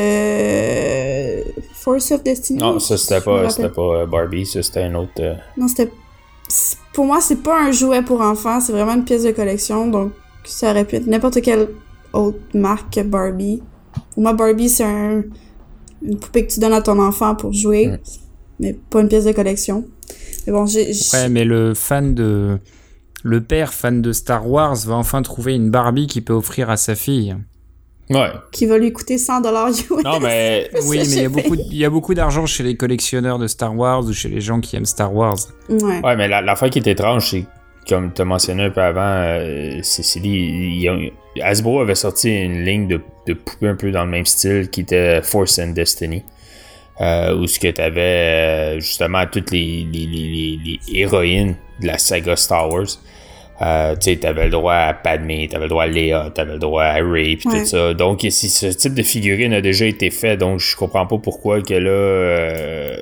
de Force of Destiny. Non, ça c'était pas, c'était pas Barbie, ça c'était un autre... Euh... Non, c'était... Pour moi, c'est pas un jouet pour enfants, c'est vraiment une pièce de collection, donc ça aurait pu être n'importe quelle autre marque que Barbie. Pour moi, Barbie, c'est un... une poupée que tu donnes à ton enfant pour jouer, mm. mais pas une pièce de collection. Mais bon, j'ai, j'ai... Ouais, mais le fan de... Le père fan de Star Wars va enfin trouver une Barbie qu'il peut offrir à sa fille. Ouais. Qui va lui coûter cent dollars U S. Non, mais... oui, mais il y a beaucoup, il y a beaucoup d'argent chez les collectionneurs de Star Wars ou chez les gens qui aiment Star Wars. Ouais. Ouais, mais la, l'affaire qui est étrange, c'est comme tu as mentionné un peu avant, euh, Cécilie, Hasbro avait sorti une ligne de, de poupées un peu dans le même style qui était Force and Destiny. Euh, où ce que tu avais euh, justement toutes les, les, les, les héroïnes de la saga Star Wars. Euh, tu sais, t'avais le droit à Padmé, t'avais le droit à Leia, t'avais le droit à Rey, pis ouais. tout ça. Donc, si ce type de figurine a déjà été fait, donc je comprends pas pourquoi que là... Euh,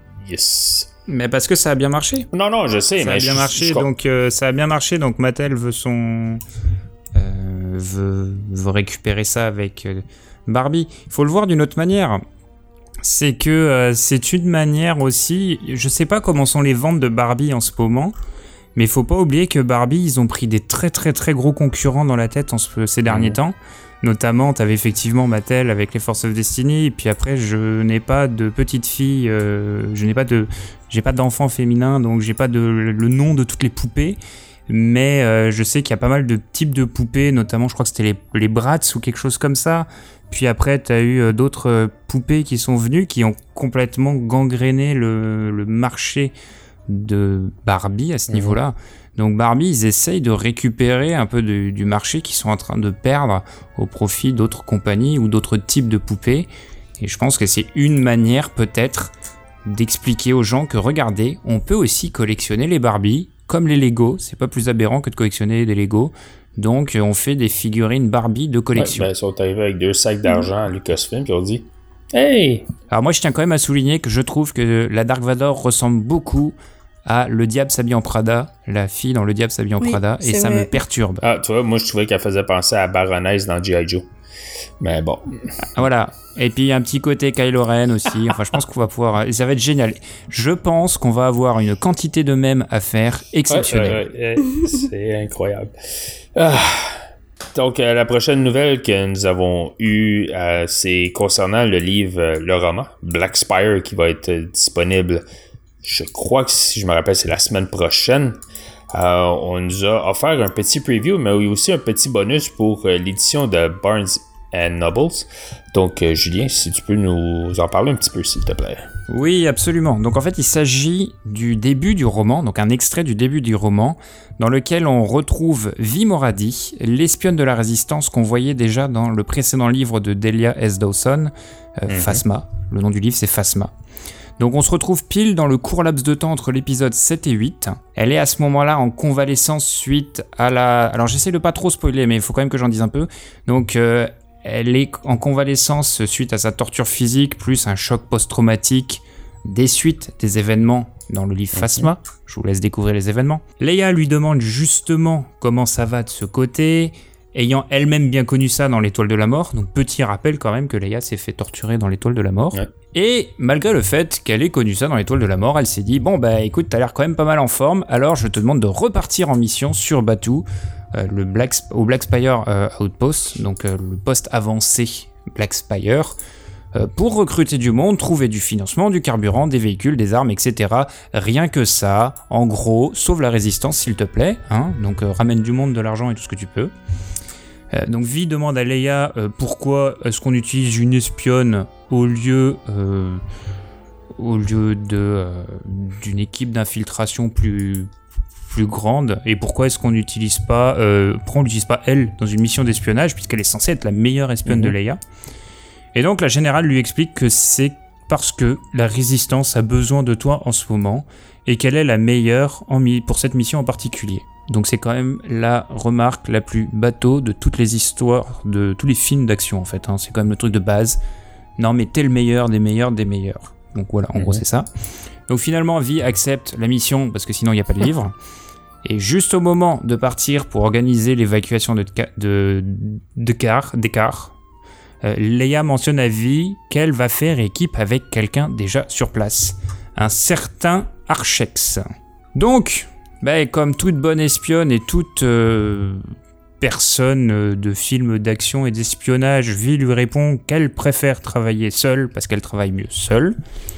yes. Mais parce que ça a bien marché. Non, non, je sais, ça mais... Ça a bien je, marché, je, je... donc euh, ça a bien marché, donc Mattel veut son... Euh, veut, veut récupérer ça avec euh, Barbie. Il faut le voir d'une autre manière. C'est que euh, c'est une manière aussi... Je sais pas comment sont les ventes de Barbie en ce moment, mais il faut pas oublier que Barbie, ils ont pris des très très très gros concurrents dans la tête en ce, ces derniers mmh. temps. Notamment, t'avais effectivement Mattel avec les Force of Destiny, et puis après, je n'ai pas de petite fille, euh, je n'ai pas de, j'ai pas d'enfant féminin, donc j'ai pas de, le nom de toutes les poupées. Mais euh, je sais qu'il y a pas mal de types de poupées, notamment je crois que c'était les, les Bratz ou quelque chose comme ça. Puis après, tu as eu euh, d'autres euh, poupées qui sont venues, qui ont complètement gangréné le, le marché de Barbie à ce mmh. niveau-là. Donc Barbie, ils essayent de récupérer un peu de, du marché qu'ils sont en train de perdre au profit d'autres compagnies ou d'autres types de poupées. Et je pense que c'est une manière peut-être d'expliquer aux gens que regardez, on peut aussi collectionner les Barbie comme les Lego. C'est pas plus aberrant que de collectionner des Lego. Donc, on fait des figurines Barbie de collection. Ouais, ben, ils sont arrivés avec deux sacs d'argent à Lucasfilm, puis on dit « Hey !» Alors moi, je tiens quand même à souligner que je trouve que la Dark Vador ressemble beaucoup à Le Diable s'habille en Prada, la fille dans Le Diable s'habille en oui, Prada, et ça vrai. me perturbe. Ah, tu vois, moi, je trouvais qu'elle faisait penser à Baroness dans G I. Joe. Mais bon. Ah, voilà. Et puis, il y a un petit côté Kylo Ren aussi. Enfin, je pense qu'on va pouvoir... Ça va être génial. Je pense qu'on va avoir une quantité de mèmes à faire exceptionnelle. Ouais, ouais, ouais. C'est incroyable. Ah. Donc, euh, la prochaine nouvelle que nous avons eue, euh, c'est concernant le livre, euh, le roman, Black Spire, qui va être euh, disponible, je crois que si je me rappelle, c'est la semaine prochaine. Euh, on nous a offert un petit preview, mais aussi un petit bonus pour euh, l'édition de Barnes and Nobles. Donc, euh, Julien, si tu peux nous en parler un petit peu, s'il te plaît. Oui, absolument. Donc, en fait, il s'agit du début du roman, donc un extrait du début du roman, dans lequel on retrouve Vi Moradi, l'espionne de la Résistance qu'on voyait déjà dans le précédent livre de Delia S. Dawson, euh, mm-hmm. Phasma. Le nom du livre, c'est Phasma. Donc on se retrouve pile dans le court laps de temps entre l'épisode sept et huit. Elle est à ce moment-là en convalescence suite à la... Alors j'essaie de pas trop spoiler, mais il faut quand même que j'en dise un peu. Donc euh, elle est en convalescence suite à sa torture physique, plus un choc post-traumatique des suites des événements dans le livre Phasma. Okay. Je vous laisse découvrir les événements. Leia lui demande justement comment ça va de ce côté, ayant elle-même bien connu ça dans l'Étoile de la Mort. Donc petit rappel quand même que Leia s'est fait torturer dans l'Étoile de la Mort. Ouais. Et malgré le fait qu'elle ait connu ça dans l'Étoile de la Mort, elle s'est dit « Bon bah écoute, t'as l'air quand même pas mal en forme, alors je te demande de repartir en mission sur Batuu, euh, le Black, au Black Spire euh, Outpost, donc euh, le poste avancé Black Spire, euh, pour recruter du monde, trouver du financement, du carburant, des véhicules, des armes, et cetera. Rien que ça, en gros, sauve la résistance s'il te plaît, hein, donc euh, ramène du monde, de l'argent et tout ce que tu peux. » Euh, donc Vi demande à Leia euh, pourquoi est-ce qu'on utilise une espionne au lieu, euh, au lieu de, euh, d'une équipe d'infiltration plus, plus grande, et pourquoi est-ce qu'on n'utilise pas, euh, pourquoi on n'utilise pas elle dans une mission d'espionnage puisqu'elle est censée être la meilleure espionne mmh. de Leia. Et donc la générale lui explique que c'est parce que la résistance a besoin de toi en ce moment et qu'elle est la meilleure en mi- pour cette mission en particulier. Donc c'est quand même la remarque la plus bateau de toutes les histoires, de tous les films d'action en fait, hein. C'est quand même le truc de base. Non mais t'es le meilleur des meilleurs des meilleurs. Donc voilà, en mmh. gros c'est ça. Donc finalement Vi accepte la mission parce que sinon il n'y a pas de livre. Et juste au moment de partir pour organiser l'évacuation de, de, de car, des cars, euh, Leia mentionne à Vi qu'elle va faire équipe avec quelqu'un déjà sur place. Un certain Archex. Donc... Ben, comme toute bonne espionne et toute euh, personne euh, de film d'action et d'espionnage, Vi lui répond qu'elle préfère travailler seule parce qu'elle travaille mieux seule.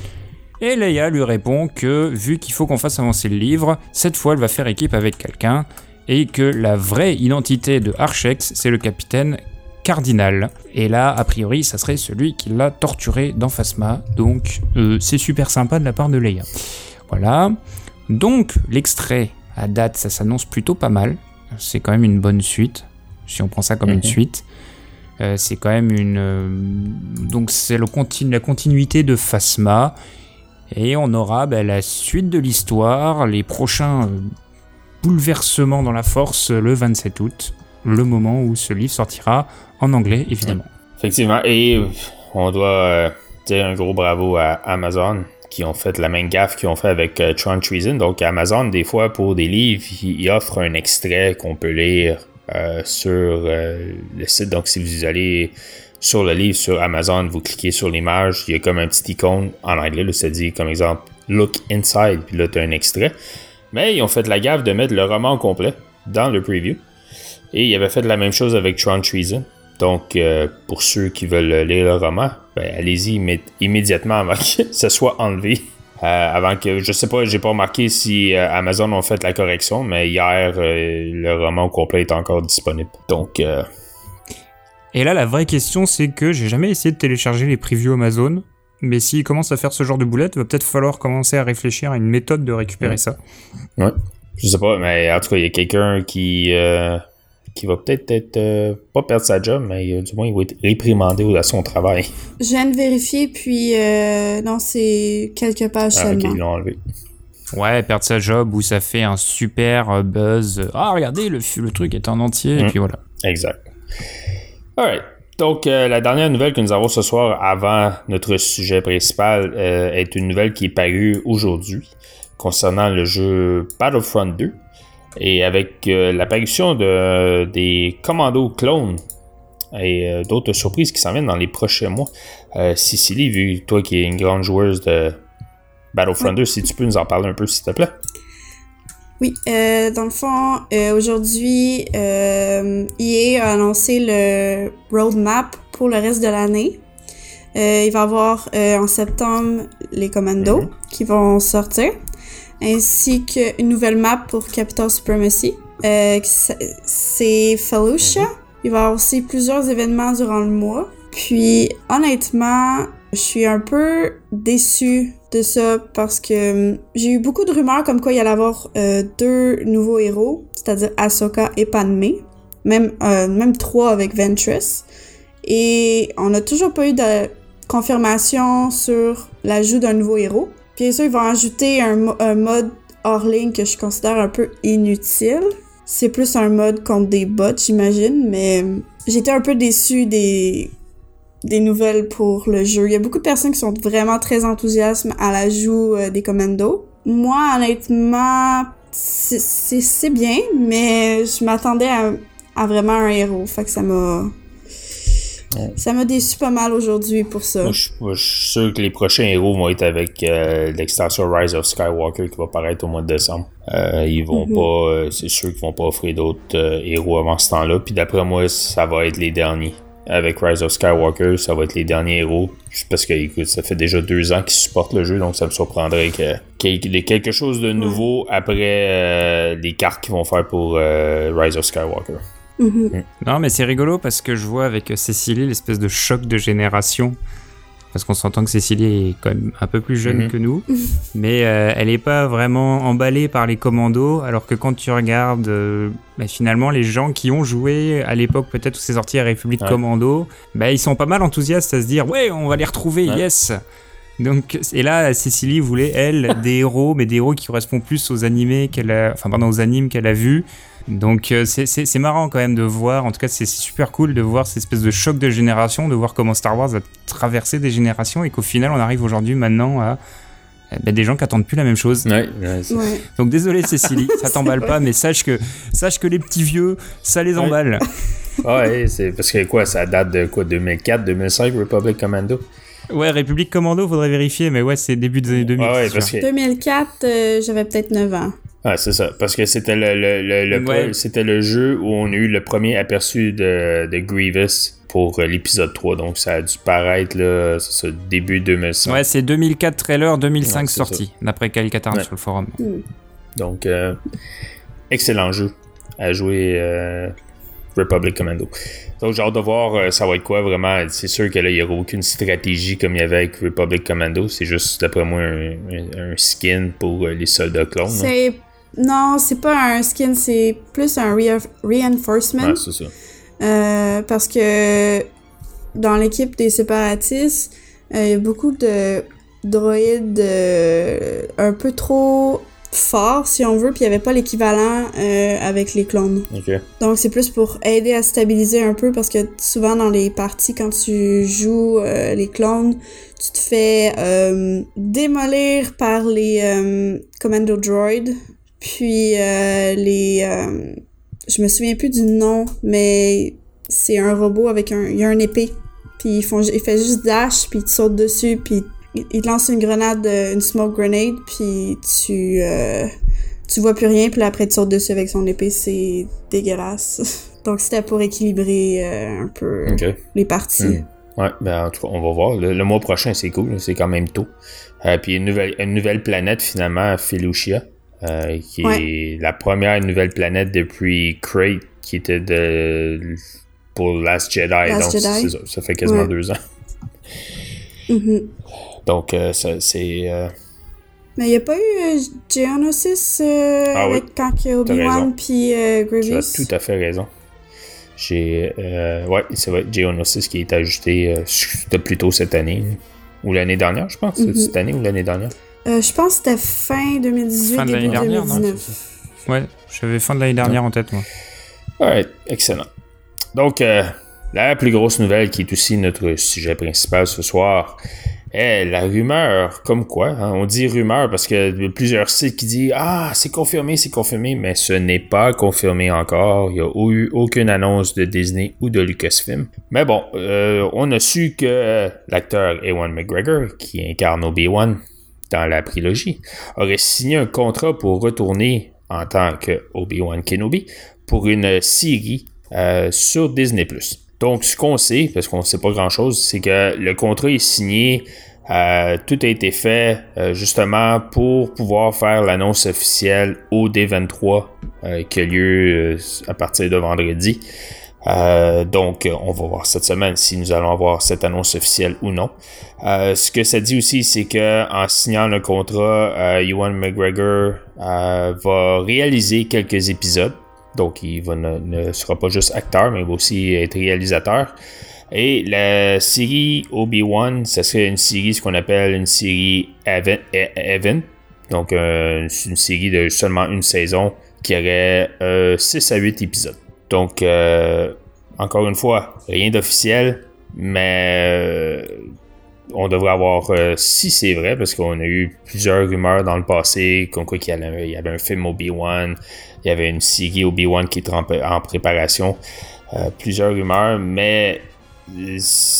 Et Leia lui répond que, vu qu'il faut qu'on fasse avancer le livre, cette fois elle va faire équipe avec quelqu'un et que la vraie identité de Archex, c'est le capitaine Cardinal. Et là, a priori, ça serait celui qui l'a torturé dans Phasma. Donc, euh, c'est super sympa de la part de Leia. Voilà. Donc, l'extrait À date, ça s'annonce plutôt pas mal. C'est quand même une bonne suite, si on prend ça comme mm-hmm. une suite. Euh, c'est quand même une... Euh, donc c'est le continu, la continuité de Phasma. Et on aura bah, la suite de l'histoire, les prochains euh, bouleversements dans la force le vingt-sept août, le moment où ce livre sortira en anglais, évidemment. Effectivement, et on doit euh, dire un gros bravo à Amazon qui ont fait la même gaffe qu'ils ont fait avec euh, Tron Treason. Donc Amazon, des fois, pour des livres, il offre un extrait qu'on peut lire euh, sur euh, le site. Donc si vous allez sur le livre sur Amazon, vous cliquez sur l'image, il y a comme un petit icône en anglais, là, ça dit comme exemple « Look inside », puis là, tu as un extrait. Mais ils ont fait la gaffe de mettre le roman complet dans le preview. Et ils avaient fait la même chose avec Tron Treason. Donc, euh, pour ceux qui veulent lire le roman, ben, allez-y immé- immédiatement avant que ça soit enlevé. Euh, avant que, je sais pas, j'ai pas remarqué si euh, Amazon ont fait la correction, mais hier, euh, le roman complet est encore disponible. Donc... Euh, Et là, la vraie question, c'est que j'ai jamais essayé de télécharger les previews Amazon, mais s'ils commencent à faire ce genre de boulette, il va peut-être falloir commencer à réfléchir à une méthode de récupérer ouais. ça. Ouais, je sais pas, mais en tout cas, il y a quelqu'un qui euh, qui va peut-être être, euh, pas perdre sa job, mais euh, du moins, il va être réprimandé à son travail. Je viens de vérifier, puis euh, non, c'est quelques pages ah, seulement. Ok, ils l'ont enlevé. Ouais, perdre sa job où ça fait un super buzz. Ah, regardez, le, le truc est en entier, mmh. et puis voilà. Exact. Alright. Donc, euh, la dernière nouvelle que nous avons ce soir avant notre sujet principal euh, est une nouvelle qui est parue aujourd'hui concernant le jeu Battlefront deux et avec euh, l'apparition de, des commandos clones et euh, d'autres surprises qui s'en viennent dans les prochains mois. Euh, Cécilie, vu toi qui es une grande joueuse de Battlefront oui. deux, si tu peux nous en parler un peu, s'il te plaît. Oui, euh, dans le fond, euh, aujourd'hui, euh, E A a annoncé le roadmap pour le reste de l'année. Euh, il va y avoir euh, en septembre les commandos mm-hmm. qui vont sortir, ainsi qu'une nouvelle map pour Capital Supremacy. Euh, c'est Fallujah. Mm-hmm. Il va y avoir aussi plusieurs événements durant le mois. Puis, honnêtement, je suis un peu déçue de ça parce que euh, j'ai eu beaucoup de rumeurs comme quoi il y allait avoir euh, deux nouveaux héros, c'est-à-dire Ahsoka et Padmé, même, euh, même trois avec Ventress. Et on n'a toujours pas eu de confirmation sur l'ajout d'un nouveau héros. Puis ça, ils vont ajouter un, mo- un mode hors ligne que je considère un peu inutile. C'est plus un mode contre des bots, j'imagine, mais j'étais un peu déçue des... des nouvelles pour le jeu. Il y a beaucoup de personnes qui sont vraiment très enthousiastes à l'ajout euh, des commandos. Moi, honnêtement, c'est, c'est, c'est bien, mais je m'attendais à, à vraiment un héros. Fait que ça m'a... Ouais. Ça m'a déçu pas mal aujourd'hui pour ça. Moi, je, moi, je suis sûr que les prochains héros vont être avec euh, l'extension Rise of Skywalker qui va paraître au mois de décembre. Euh, ils vont mm-hmm. pas... Euh, c'est sûr qu'ils vont pas offrir d'autres euh, héros avant ce temps-là. Puis d'après moi, ça va être les derniers. Avec Rise of Skywalker, ça va être les derniers héros. Juste parce que, écoute, ça fait déjà deux ans qu'ils supportent le jeu, donc ça me surprendrait que, qu'il y ait quelque chose de nouveau après euh, les cartes qu'ils vont faire pour euh, Rise of Skywalker. Mm-hmm. Mm. Non, mais c'est rigolo parce que je vois avec Cécilie l'espèce de choc de génération. Parce qu'on s'entend que Cécilie est quand même un peu plus jeune mm-hmm. que nous. Mais euh, elle n'est pas vraiment emballée par les commandos. Alors que quand tu regardes, euh, bah, finalement, les gens qui ont joué à l'époque, peut-être où c'est sorti à République ouais. Commando, bah, ils sont pas mal enthousiastes à se dire « Ouais, on va les retrouver, ouais. yes !» Donc, et là, Cécilie voulait, elle, des héros, mais des héros qui correspondent plus aux animés qu'elle a, enfin, pardon, aux animes qu'elle a vus. Donc euh, c'est, c'est, c'est marrant quand même de voir, en tout cas c'est, c'est super cool de voir cette espèce de choc de génération, de voir comment Star Wars a traversé des générations et qu'au final on arrive aujourd'hui maintenant à bah, des gens qui attendent plus la même chose. Ouais, ouais, c'est... Ouais. Donc désolé Cécilie, ça t'emballe pas, mais sache que, sache que les petits vieux, ça les emballe. Ouais, ouais c'est parce que quoi, ça date de quoi, deux mille quatre, deux mille cinq, Republic Commando? Ouais, République Commando, faudrait vérifier, mais ouais, c'est début des années deux mille. Ah ouais, parce que... deux mille quatre, euh, j'avais peut-être neuf ans. Ah, c'est ça, parce que c'était le, le, le, le ouais. c'était le jeu où on a eu le premier aperçu de, de Grievous pour l'épisode trois, donc ça a dû paraître là, c'est ça, début deux mille cinq. Ouais, c'est deux mille quatre trailer, deux mille cinq ouais, sortie, d'après Calicatar ouais. sur le forum. Mm. Donc, euh, excellent jeu à jouer euh, Republic Commando. Donc, j'ai hâte de voir euh, ça va être quoi vraiment. C'est sûr que là, il n'y aura aucune stratégie comme il y avait avec Republic Commando. C'est juste, d'après moi, un, un, un skin pour euh, les soldats clones. C'est Non, c'est pas un skin, c'est plus un re- reinforcement. Ouais, c'est ça. Euh, parce que dans l'équipe des séparatistes, il euh, y a beaucoup de droïdes euh, un peu trop forts, si on veut, puis il n'y avait pas l'équivalent euh, avec les clones. Okay. Donc c'est plus pour aider à stabiliser un peu, parce que souvent dans les parties, quand tu joues euh, les clones, tu te fais euh, démolir par les euh, commando droids, puis euh, les... Euh, je me souviens plus du nom, mais c'est un robot avec un... Il y a une épée, puis ils font, il fait juste dash, puis il te saute dessus, puis il te lance une grenade, une smoke grenade, puis tu... Euh, tu vois plus rien, puis là, après, tu sautes dessus avec son épée, c'est dégueulasse. Donc, c'était pour équilibrer euh, un peu okay. les parties. Mm. Ouais, ben en tout cas, on va voir. Le, le mois prochain, c'est cool, c'est quand même tôt. Euh, puis une nouvelle, une nouvelle planète, finalement, Felucia, euh, qui ouais. est la première nouvelle planète depuis Crate, qui était de pour Last Jedi. Last donc, Jedi. C'est ça, ça fait quasiment ouais. deux ans. Mm-hmm. Donc, euh, ça, c'est... Euh... Mais il n'y a pas eu euh, Geonosis euh, ah, avec oui. quand Obi-Wan puis euh, Grievous? Tu as tout à fait raison. J'ai... Euh, ouais, c'est vrai, Geonosis qui est ajouté euh, plus tôt cette année. Ou l'année dernière, je pense. Mm-hmm. Cette année ou l'année dernière? Euh, je pense que c'était fin deux mille dix-huit, fin de début l'année deux mille dix-neuf. Dernière, non? Ouais, j'avais fin de l'année dernière ouais. en tête, moi. Ouais, excellent. Donc, euh, la plus grosse nouvelle qui est aussi notre sujet principal ce soir est la rumeur, comme quoi, hein, on dit rumeur parce qu'il y a plusieurs sites qui disent « Ah, c'est confirmé, c'est confirmé », mais ce n'est pas confirmé encore. Il n'y a eu aucune annonce de Disney ou de Lucasfilm. Mais bon, euh, on a su que euh, l'acteur Ewan McGregor, qui incarne Obi-Wan dans la prélogie, aurait signé un contrat pour retourner en tant que Obi-Wan Kenobi pour une série euh, sur Disney plus. Donc, ce qu'on sait, parce qu'on ne sait pas grand-chose, c'est que le contrat est signé, euh, tout a été fait euh, justement pour pouvoir faire l'annonce officielle au D vingt-trois euh, qui a lieu euh, à partir de vendredi. Euh, donc, on va voir cette semaine si nous allons avoir cette annonce officielle ou non. Euh, ce que ça dit aussi, c'est que en signant le contrat, euh, Ewan McGregor euh, va réaliser quelques épisodes. Donc, il va ne, ne sera pas juste acteur, mais il va aussi être réalisateur. Et la série Obi-Wan, ça serait une série, ce qu'on appelle une série event. event. Donc, euh, une série de seulement une saison qui aurait euh, six à huit épisodes. Donc, euh, encore une fois, rien d'officiel, mais euh, on devrait avoir, euh, si c'est vrai, parce qu'on a eu plusieurs rumeurs dans le passé, comme quoi qu'il y avait, il y avait un film Obi-Wan, il y avait une série Obi-Wan qui était en, en préparation, euh, plusieurs rumeurs, mais euh,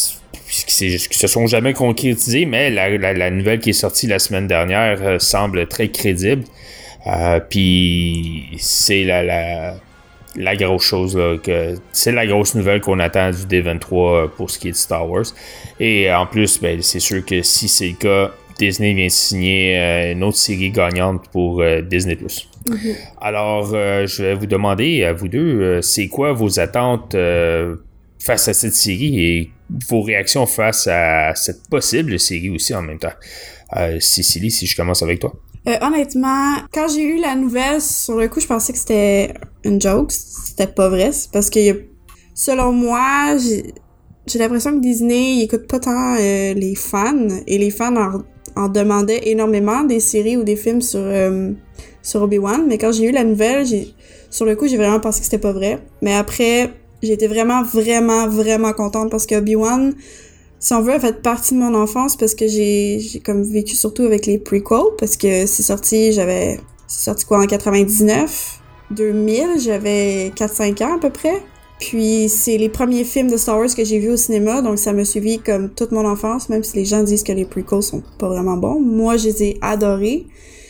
qui se sont jamais concrétisées, mais la, la, la nouvelle qui est sortie la semaine dernière euh, semble très crédible. Euh, Puis c'est la, la, la grosse chose, là, que c'est la grosse nouvelle qu'on attend du D vingt-trois pour ce qui est de Star Wars. Et en plus, ben, c'est sûr que si c'est le cas, Disney vient de signer euh, une autre série gagnante pour euh, Disney plus. Mm-hmm. Alors, euh, je vais vous demander à vous deux, euh, c'est quoi vos attentes euh, face à cette série et vos réactions face à cette possible série aussi en même temps. Euh, Cécilie, si je commence avec toi. Euh, honnêtement, quand j'ai eu la nouvelle, sur le coup, je pensais que c'était une joke. C'était pas vrai. C'est parce que, selon moi, j'ai, j'ai l'impression que Disney, il écoute pas tant euh, les fans. Et les fans en, en demandaient énormément des séries ou des films sur, euh, sur Obi-Wan. Mais quand j'ai eu la nouvelle, j'ai, sur le coup, j'ai vraiment pensé que c'était pas vrai. Mais après, j'ai été vraiment, vraiment, vraiment contente parce que Obi-Wan, si on veut, a fait partie de mon enfance parce que j'ai, j'ai comme vécu surtout avec les prequels parce que c'est sorti, j'avais, c'est sorti quoi en quatre-vingt-dix-neuf, deux mille, j'avais quatre cinq ans à peu près. Puis c'est les premiers films de Star Wars que j'ai vus au cinéma, donc ça m'a suivi comme toute mon enfance, même si les gens disent que les prequels sont pas vraiment bons. Moi, je les ai adorés.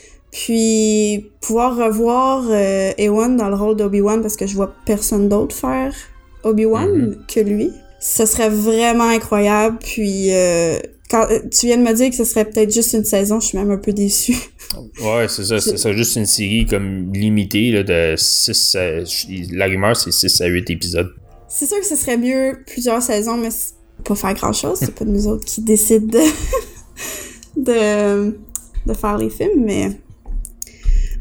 Puis pouvoir revoir euh, Ewan dans le rôle d'Obi-Wan parce que je vois personne d'autre faire Obi-Wan mm-hmm. que lui. Ça serait vraiment incroyable, puis euh, quand tu viens de me dire que ce serait peut-être juste une saison, je suis même un peu déçue. Ouais, c'est ça, c'est ça, juste une série comme limitée là, de six à, la rumeur c'est six à huit épisodes. C'est sûr que ce serait mieux plusieurs saisons, mais c'est pas faire grand-chose, c'est pas nous autres qui décident de, de, de faire les films, mais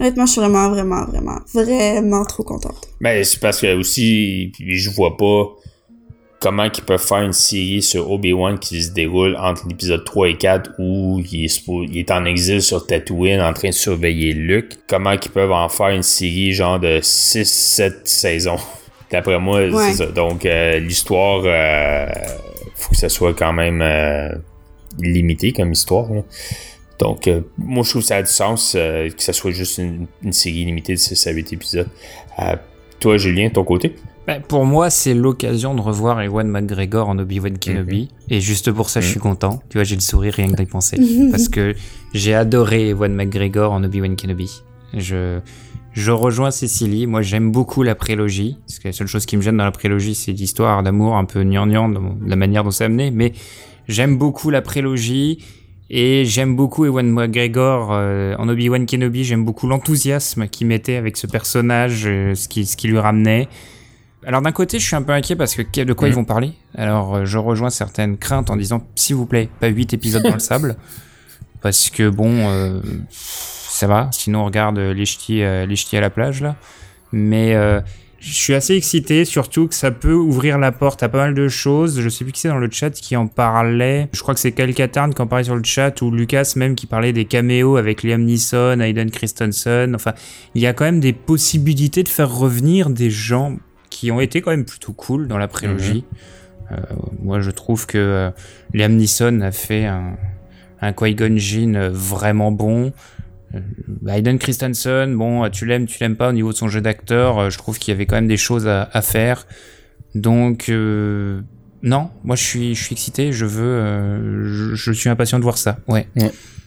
Honnêtement, je suis vraiment, vraiment, vraiment, vraiment trop contente. Ben, c'est parce que aussi, je vois pas comment ils peuvent faire une série sur Obi-Wan qui se déroule entre l'épisode trois et quatre où il est, il est en exil sur Tatooine en train de surveiller Luke. Comment ils peuvent en faire une série genre de six sept saisons? D'après moi, ouais. c'est ça. Donc, euh, l'histoire, euh, faut que ça soit quand même euh, limité comme histoire, là. Donc, euh, moi, je trouve que ça a du sens euh, que ça soit juste une, une série limitée de six à huit épisodes. Euh, toi, Julien, de ton côté? Ben, pour moi, c'est l'occasion de revoir Ewan McGregor en Obi-Wan Kenobi. Mm-hmm. Et juste pour ça, mm-hmm. je suis content. Tu vois, j'ai le sourire rien que d'y penser. Parce que j'ai adoré Ewan McGregor en Obi-Wan Kenobi. Je, je rejoins Cécilie. Moi, j'aime beaucoup la prélogie. Parce que la seule chose qui me gêne dans la prélogie, c'est l'histoire d'amour un peu gnangnan, de la manière dont c'est amené. Mais j'aime beaucoup la prélogie. Et j'aime beaucoup Ewan McGregor euh, en Obi-Wan Kenobi. J'aime beaucoup l'enthousiasme qu'il mettait avec ce personnage, euh, ce qui, ce qui lui ramenait. Alors d'un côté, je suis un peu inquiet parce que de quoi mmh. ils vont parler. Alors euh, je rejoins certaines craintes en disant s'il vous plaît, pas huit épisodes dans le sable, parce que bon, euh, ça va. Sinon on regarde les ch'tis, euh, les ch'tis à la plage là. Mais euh, je suis assez excité, surtout que ça peut ouvrir la porte à pas mal de choses. Je sais plus qui c'est dans le chat qui en parlait. Je crois que c'est Kyle Katarn qui en parlait sur le chat, ou Lucas même qui parlait des caméos avec Liam Neeson, Hayden Christensen. Enfin, il y a quand même des possibilités de faire revenir des gens qui ont été quand même plutôt cool dans la prélogie. Mmh. Euh, moi, je trouve que euh, Liam Neeson a fait un, un Qui-Gon Jinn vraiment bon. Euh, Hayden Christensen, bon, tu l'aimes, tu l'aimes pas au niveau de son jeu d'acteur. Euh, je trouve qu'il y avait quand même des choses à, à faire. Donc, euh, non, moi, je suis, je suis excité. Je veux, euh, je, je suis impatient de voir ça. Ouais. Mmh.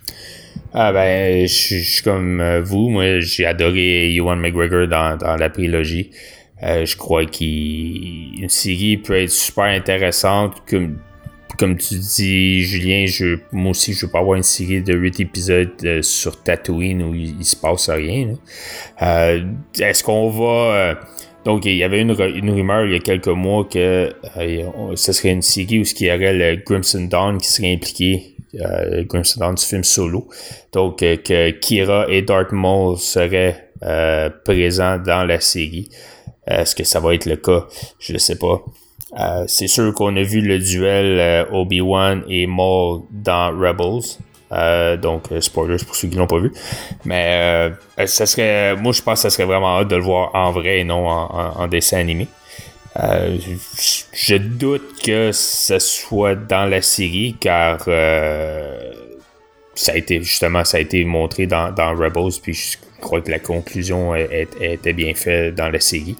Ah ben, je suis comme vous. Moi, j'ai adoré Ewan McGregor dans, dans la prélogie. Euh, je crois qu'une série peut être super intéressante. Comme, comme tu dis, Julien, je, moi aussi, je veux pas avoir une série de huit épisodes euh, sur Tatooine où il, il se passe rien. Euh, est-ce qu'on va... Euh, donc, il y avait une, une rumeur il y a quelques mois que euh, ce serait une série où il y aurait le Crimson Dawn qui serait impliqué. Euh, Crimson Dawn du film Solo. Donc, euh, que Qi'ra et Darth Maul seraient euh, présents dans la série. Est-ce que ça va être le cas? Je ne sais pas. Euh, c'est sûr qu'on a vu le duel euh, Obi-Wan et Maul dans Rebels. Euh, donc, euh, spoilers pour ceux qui l'ont pas vu. Mais euh, ça serait, moi, je pense que ça serait vraiment hâte de le voir en vrai et non en, en, en dessin animé. Euh, je, je doute que ça soit dans la série car euh, ça a été justement ça a été montré dans, dans Rebels, puis je crois que la conclusion était bien faite dans la série.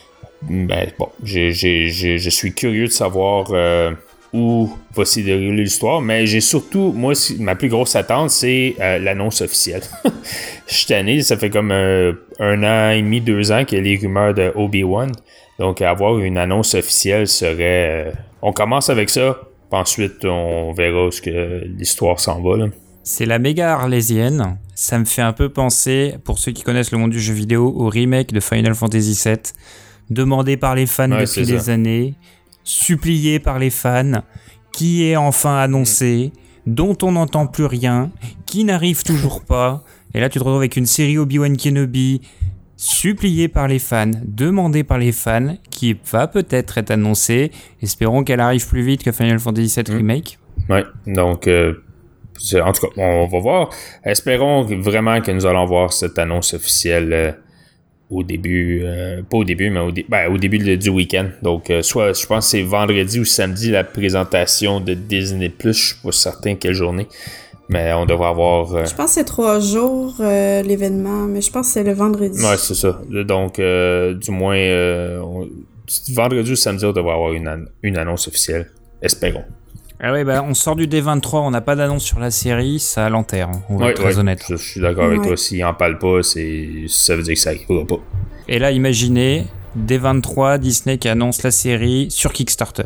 Ben bon, je, je, je, je suis curieux de savoir euh, où va s'y dérouler l'histoire, mais j'ai surtout, moi, ma plus grosse attente, c'est euh, l'annonce officielle. Je suis tanné, ça fait comme un, un an et demi, deux ans qu'il y a les rumeurs de Obi-Wan, donc avoir une annonce officielle serait... Euh, on commence avec ça, puis ensuite on verra où que l'histoire s'en va, là. C'est la méga arlésienne. Ça me fait un peu penser, pour ceux qui connaissent le monde du jeu vidéo, au remake de Final Fantasy sept, demandé par les fans ouais, depuis des années, supplié par les fans, qui est enfin annoncé, mmh. dont on n'entend plus rien, qui n'arrive toujours pas. Et là, tu te retrouves avec une série Obi-Wan Kenobi, suppliée par les fans, demandée par les fans, qui va peut-être être annoncée. Espérons qu'elle arrive plus vite que Final Fantasy sept mmh. Remake. Ouais, donc... Euh... En tout cas, on va voir. Espérons vraiment que nous allons voir cette annonce officielle euh, au début, euh, pas au début, mais au, dé- ben, au début de, du week-end. Donc, euh, soit, je pense que c'est vendredi ou samedi la présentation de Disney plus. Je suis pas certain quelle journée, mais on devrait avoir... Euh... Je pense que c'est trois jours euh, l'événement, mais je pense que c'est le vendredi. Ouais, c'est ça. Donc, euh, du moins, euh, on... vendredi ou samedi, on devrait avoir une, an- une annonce officielle. Espérons. Ah ouais, bah on sort du D vingt-trois, on n'a pas d'annonce sur la série, ça l'enterre, on va ouais, être très ouais, honnête. Je, je suis d'accord avec ouais. toi, s'ils n'en parlent pas, c'est, ça veut dire que ça n'arrivera pas. Et là, imaginez, D vingt-trois, Disney qui annonce la série sur Kickstarter.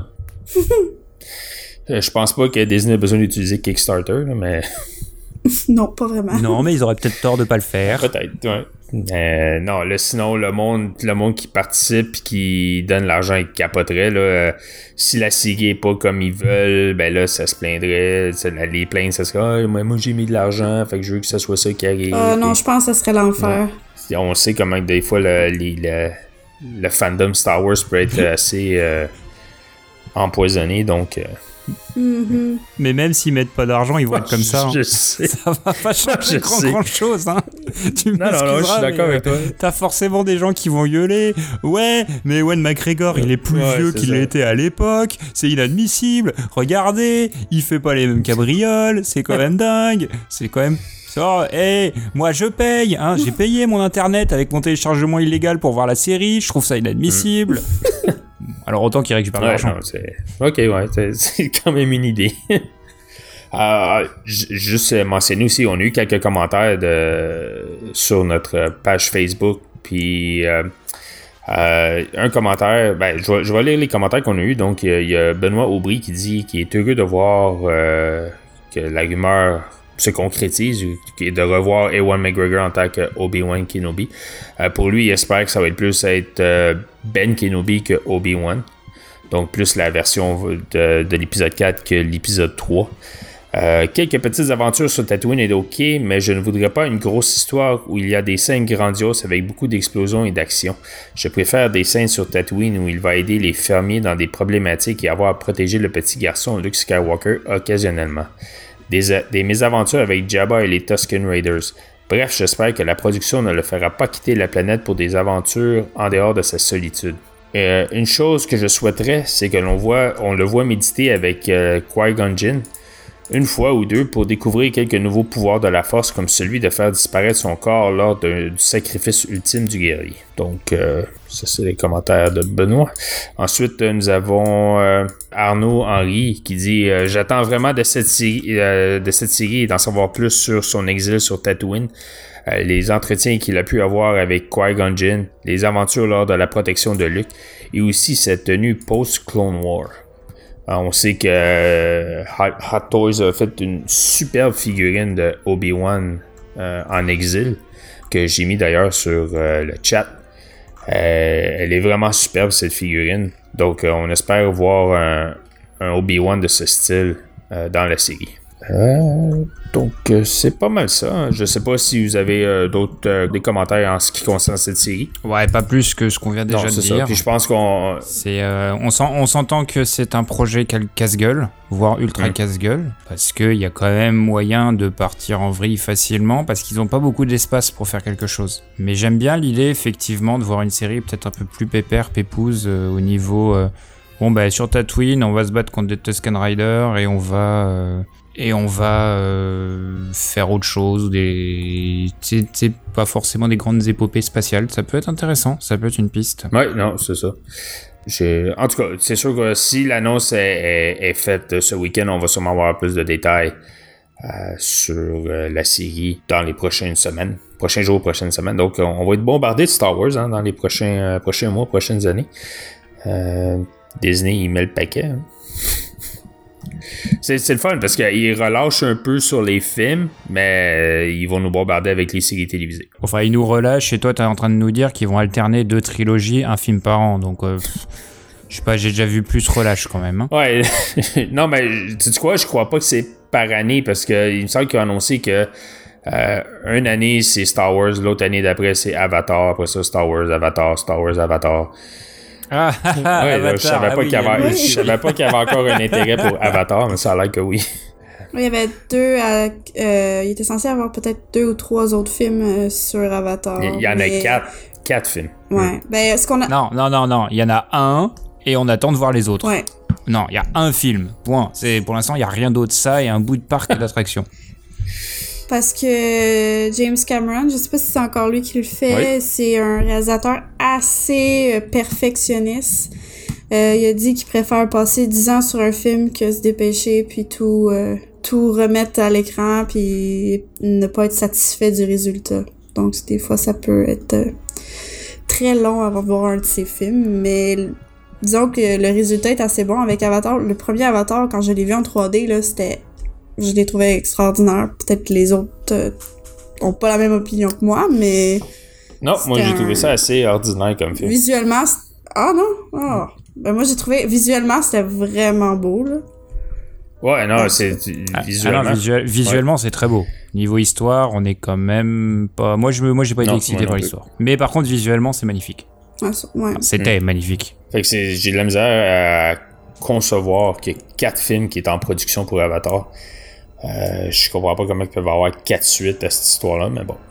Je pense pas que Disney a besoin d'utiliser Kickstarter, mais... Non, pas vraiment. Non, mais ils auraient peut-être tort de pas le faire. Peut-être, ouais. Euh, non, là, sinon, le monde, le monde qui participe et qui donne l'argent, il capoterait. Là, euh, si la série n'est pas comme ils veulent, ben là, ça se plaindrait. Les plaintes, ça serait ah, moi, j'ai mis de l'argent, fait que je veux que ce soit ça qui arrive. Euh, non, je pense que ça serait l'enfer. Ouais. On sait comment des fois le, le, le, le fandom Star Wars peut être assez euh, empoisonné, donc. Euh, Mm-hmm. Mais même s'ils mettent pas d'argent, ils vont être comme ça. Je hein. sais. Ça va pas changer grand, grand chose. Hein. Tu non, non, non, je suis d'accord avec toi. T'as forcément des gens qui vont gueuler. Ouais, mais Ewan McGregor, il est plus ouais, vieux qu'il l'était à l'époque. C'est inadmissible. Regardez, il fait pas les mêmes cabrioles. C'est quand même dingue. C'est quand même. Ça, hé, hey, moi je paye, hein, j'ai payé mon internet avec mon téléchargement illégal pour voir la série. Je trouve ça inadmissible. Mm. Alors autant qu'il récupère ouais, l'argent. Non, c'est... Ok, ouais, c'est, c'est quand même une idée. euh, j- juste mentionner aussi, on a eu quelques commentaires de... sur notre page Facebook, puis euh, euh, un commentaire, ben, je vais, je vais lire les commentaires qu'on a eu. Donc, il y, y a Benoît Aubry qui dit qu'il est heureux de voir euh, que la rumeur se concrétise, de revoir Ewan McGregor en tant que Obi-Wan Kenobi. Euh, pour lui, il espère que ça va être plus être euh, Ben Kenobi que Obi-Wan. Donc plus la version de, de l'épisode quatre que l'épisode trois. Euh, quelques petites aventures sur Tatooine est ok, mais je ne voudrais pas une grosse histoire où il y a des scènes grandioses avec beaucoup d'explosions et d'action. Je préfère des scènes sur Tatooine où il va aider les fermiers dans des problématiques et avoir à protéger le petit garçon Luke Skywalker occasionnellement. Des, des mésaventures avec Jabba et les Tusken Raiders. Bref, j'espère que la production ne le fera pas quitter la planète pour des aventures en dehors de sa solitude. Euh, une chose que je souhaiterais, c'est que l'on voit, on le voit méditer avec euh, Qui-Gon Jinn une fois ou deux pour découvrir quelques nouveaux pouvoirs de la force, comme celui de faire disparaître son corps lors de, du sacrifice ultime du guerrier. Donc, euh, ça c'est les commentaires de Benoît. Ensuite, euh, nous avons euh, Arnaud Henry qui dit euh, « J'attends vraiment de cette série, euh, de cette série et d'en savoir plus sur son exil sur Tatooine. Euh, les entretiens qu'il a pu avoir avec Qui-Gon Jinn, les aventures lors de la protection de Luke et aussi cette tenue post-Clone War. » On sait que euh, Hot, Hot Toys a fait une superbe figurine de Obi-Wan euh, en exil, que j'ai mis d'ailleurs sur euh, le chat. Euh, elle est vraiment superbe cette figurine. Donc euh, on espère voir un, un Obi-Wan de ce style euh, dans la série. Euh, donc euh, c'est pas mal ça. Hein. Je sais pas si vous avez euh, d'autres euh, des commentaires en ce qui concerne cette série. Ouais, pas plus que ce qu'on vient déjà non, de dire. Ça. Puis je pense qu'on c'est euh, on, sent, on s'entend que c'est un projet casse-gueule, voire ultra mmh. casse-gueule, parce que il y a quand même moyen de partir en vrille facilement, parce qu'ils ont pas beaucoup d'espace pour faire quelque chose. Mais j'aime bien l'idée effectivement de voir une série peut-être un peu plus pépère, pépouse euh, au niveau euh, bon bah sur Tatooine, on va se battre contre des Tusken Raiders et on va euh, Et on va euh, faire autre chose, des, c'est, c'est pas forcément des grandes épopées spatiales. Ça peut être intéressant, ça peut être une piste. Ouais, non, c'est ça. J'ai... En tout cas, c'est sûr que si l'annonce est, est, est faite ce week-end, on va sûrement avoir plus de détails euh, sur euh, la série dans les prochaines semaines, prochains jours, prochaines semaines. Donc, on, on va être bombardé de Star Wars hein, dans les prochains, euh, prochains mois, prochaines années. Euh, Disney, il met le paquet. Hein. C'est, c'est le fun parce qu'ils relâchent un peu sur les films, mais ils vont nous bombarder avec les séries télévisées. Enfin, ils nous relâchent et toi, t'es en train de nous dire qu'ils vont alterner deux trilogies, un film par an. Donc, euh, je sais pas, j'ai déjà vu plus relâche quand même. Hein. Ouais, non, mais tu sais quoi, je crois pas que c'est par année parce qu'il me semble qu'ils ont annoncé que euh, une année c'est Star Wars, l'autre année d'après c'est Avatar, après ça Star Wars, Avatar, Star Wars, Avatar. Ah, ouais, Avatar, là, je savais pas, ah, qu'il, y avait, oui. je savais pas qu'il y avait encore un intérêt pour Avatar, mais ça a l'air que oui. Il y avait deux, à, euh, il était censé avoir peut-être deux ou trois autres films euh, sur Avatar. Il y en mais... a quatre, quatre films. Ouais. Mm. Ben, ce qu'on a... Non, non, non, non, il y en a un et on attend de voir les autres. Ouais. Non, il y a un film, point. C'est, pour l'instant, il n'y a rien d'autre, ça et un bout de parc d'attraction. Parce que James Cameron, je sais pas si c'est encore lui qui le fait, oui. C'est un réalisateur assez perfectionniste. Euh, il a dit qu'il préfère passer dix ans sur un film que se dépêcher puis tout, euh, tout remettre à l'écran puis ne pas être satisfait du résultat. Donc des fois ça peut être euh, très long avant de voir un de ses films, mais disons que le résultat est assez bon avec Avatar. Le premier Avatar, quand je l'ai vu en trois D, là, c'était je l'ai trouvé extraordinaire. Peut-être que les autres euh, ont pas la même opinion que moi, mais Non, C'était moi j'ai un- trouvé ça assez ordinaire comme film. Visuellement, c'est- ah non? Ah. Ben moi j'ai trouvé, visuellement, c'était vraiment beau, là. Ouais, non, c'est Ah, visuellement. alors, visuel- visuellement, c'est très beau. Niveau histoire, on est quand même pas. Moi, je me, moi, j'ai pas été Non, excité moi non par plus. l'histoire. Mais par contre, visuellement, c'est magnifique. Ah, ça- ouais. Enfin, C'était Mm. magnifique. Fait que c'est, j'ai de la misère à concevoir qu'il y a quatre films qui est en production pour Avatar. Euh, je comprends pas comment ils peuvent avoir quatre suites à cette histoire-là, mais bon.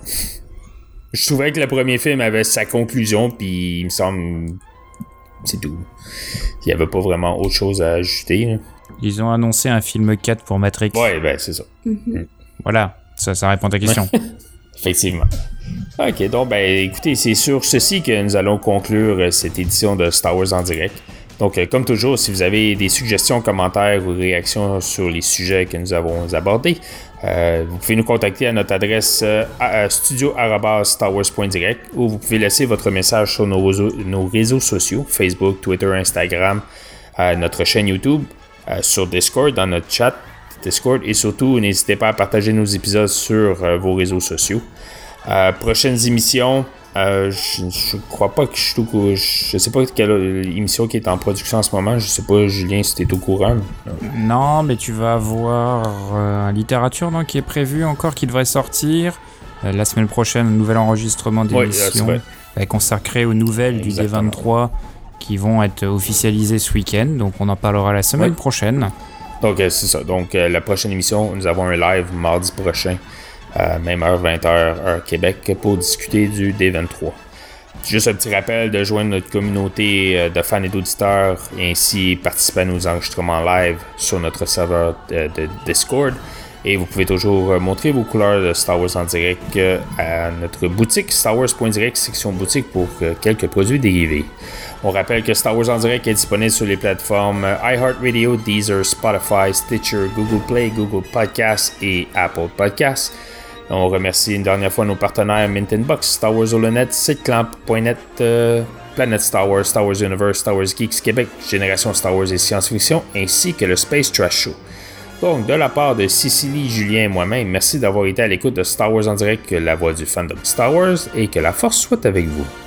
Je trouvais que le premier film avait sa conclusion, puis il me semble. C'est tout. Il y avait pas vraiment autre chose à ajouter. Là. Ils ont annoncé un film quatre pour Matrix. Ouais, ben c'est ça. Voilà, ça, ça répond à ta question. Effectivement. Ok, donc, ben, écoutez, c'est sur ceci que nous allons conclure euh, cette édition de Star Wars en direct. Donc, euh, comme toujours, si vous avez des suggestions, commentaires ou réactions sur les sujets que nous avons abordés, euh, vous pouvez nous contacter à notre adresse euh, à, à studio arobase star wars point direct ou vous pouvez laisser votre message sur nos réseaux, nos réseaux sociaux, Facebook, Twitter, Instagram, euh, notre chaîne YouTube, euh, sur Discord, dans notre chat Discord et surtout, n'hésitez pas à partager nos épisodes sur euh, vos réseaux sociaux. Euh, prochaines émissions, euh, je, je crois pas que je suis au courant. Je sais pas quelle émission qui est en production en ce moment. Je sais pas, Julien, si t'es au courant. Non, mais tu vas avoir euh, un littérature non, qui est prévu encore, qui devrait sortir. Euh, la semaine prochaine, un nouvel enregistrement Ouais, c'est d'émission vrai. euh, consacré aux nouvelles Exactement. du D vingt-trois qui vont être officialisées ce week-end. Donc on en parlera la semaine Ouais. prochaine. Donc, euh, c'est ça. Donc, euh, la prochaine émission, nous avons un live mardi prochain, euh, même heure, vingt heures, heure Québec, pour discuter du D vingt-trois. Juste un petit rappel de joindre notre communauté euh, de fans et d'auditeurs et ainsi participer à nos enregistrements live sur notre serveur de, de Discord. Et vous pouvez toujours euh, montrer vos couleurs de Star Wars en direct euh, à notre boutique star wars point direct, section boutique pour euh, quelques produits dérivés. On rappelle que Star Wars en direct est disponible sur les plateformes euh, iHeartRadio, Deezer, Spotify, Stitcher, Google Play, Google Podcasts et Apple Podcasts. On remercie une dernière fois nos partenaires Mint in Box, Star Wars Holonet, Siteclamp point net, euh, Planète Star Wars, Star Wars Universe, Star Wars Geeks Québec, Génération Star Wars et Science-Fiction, ainsi que le Space Trash Show. Donc, de la part de Cécilie, Julien et moi-même, merci d'avoir été à l'écoute de Star Wars en direct, la voix du fandom Star Wars, et que la force soit avec vous.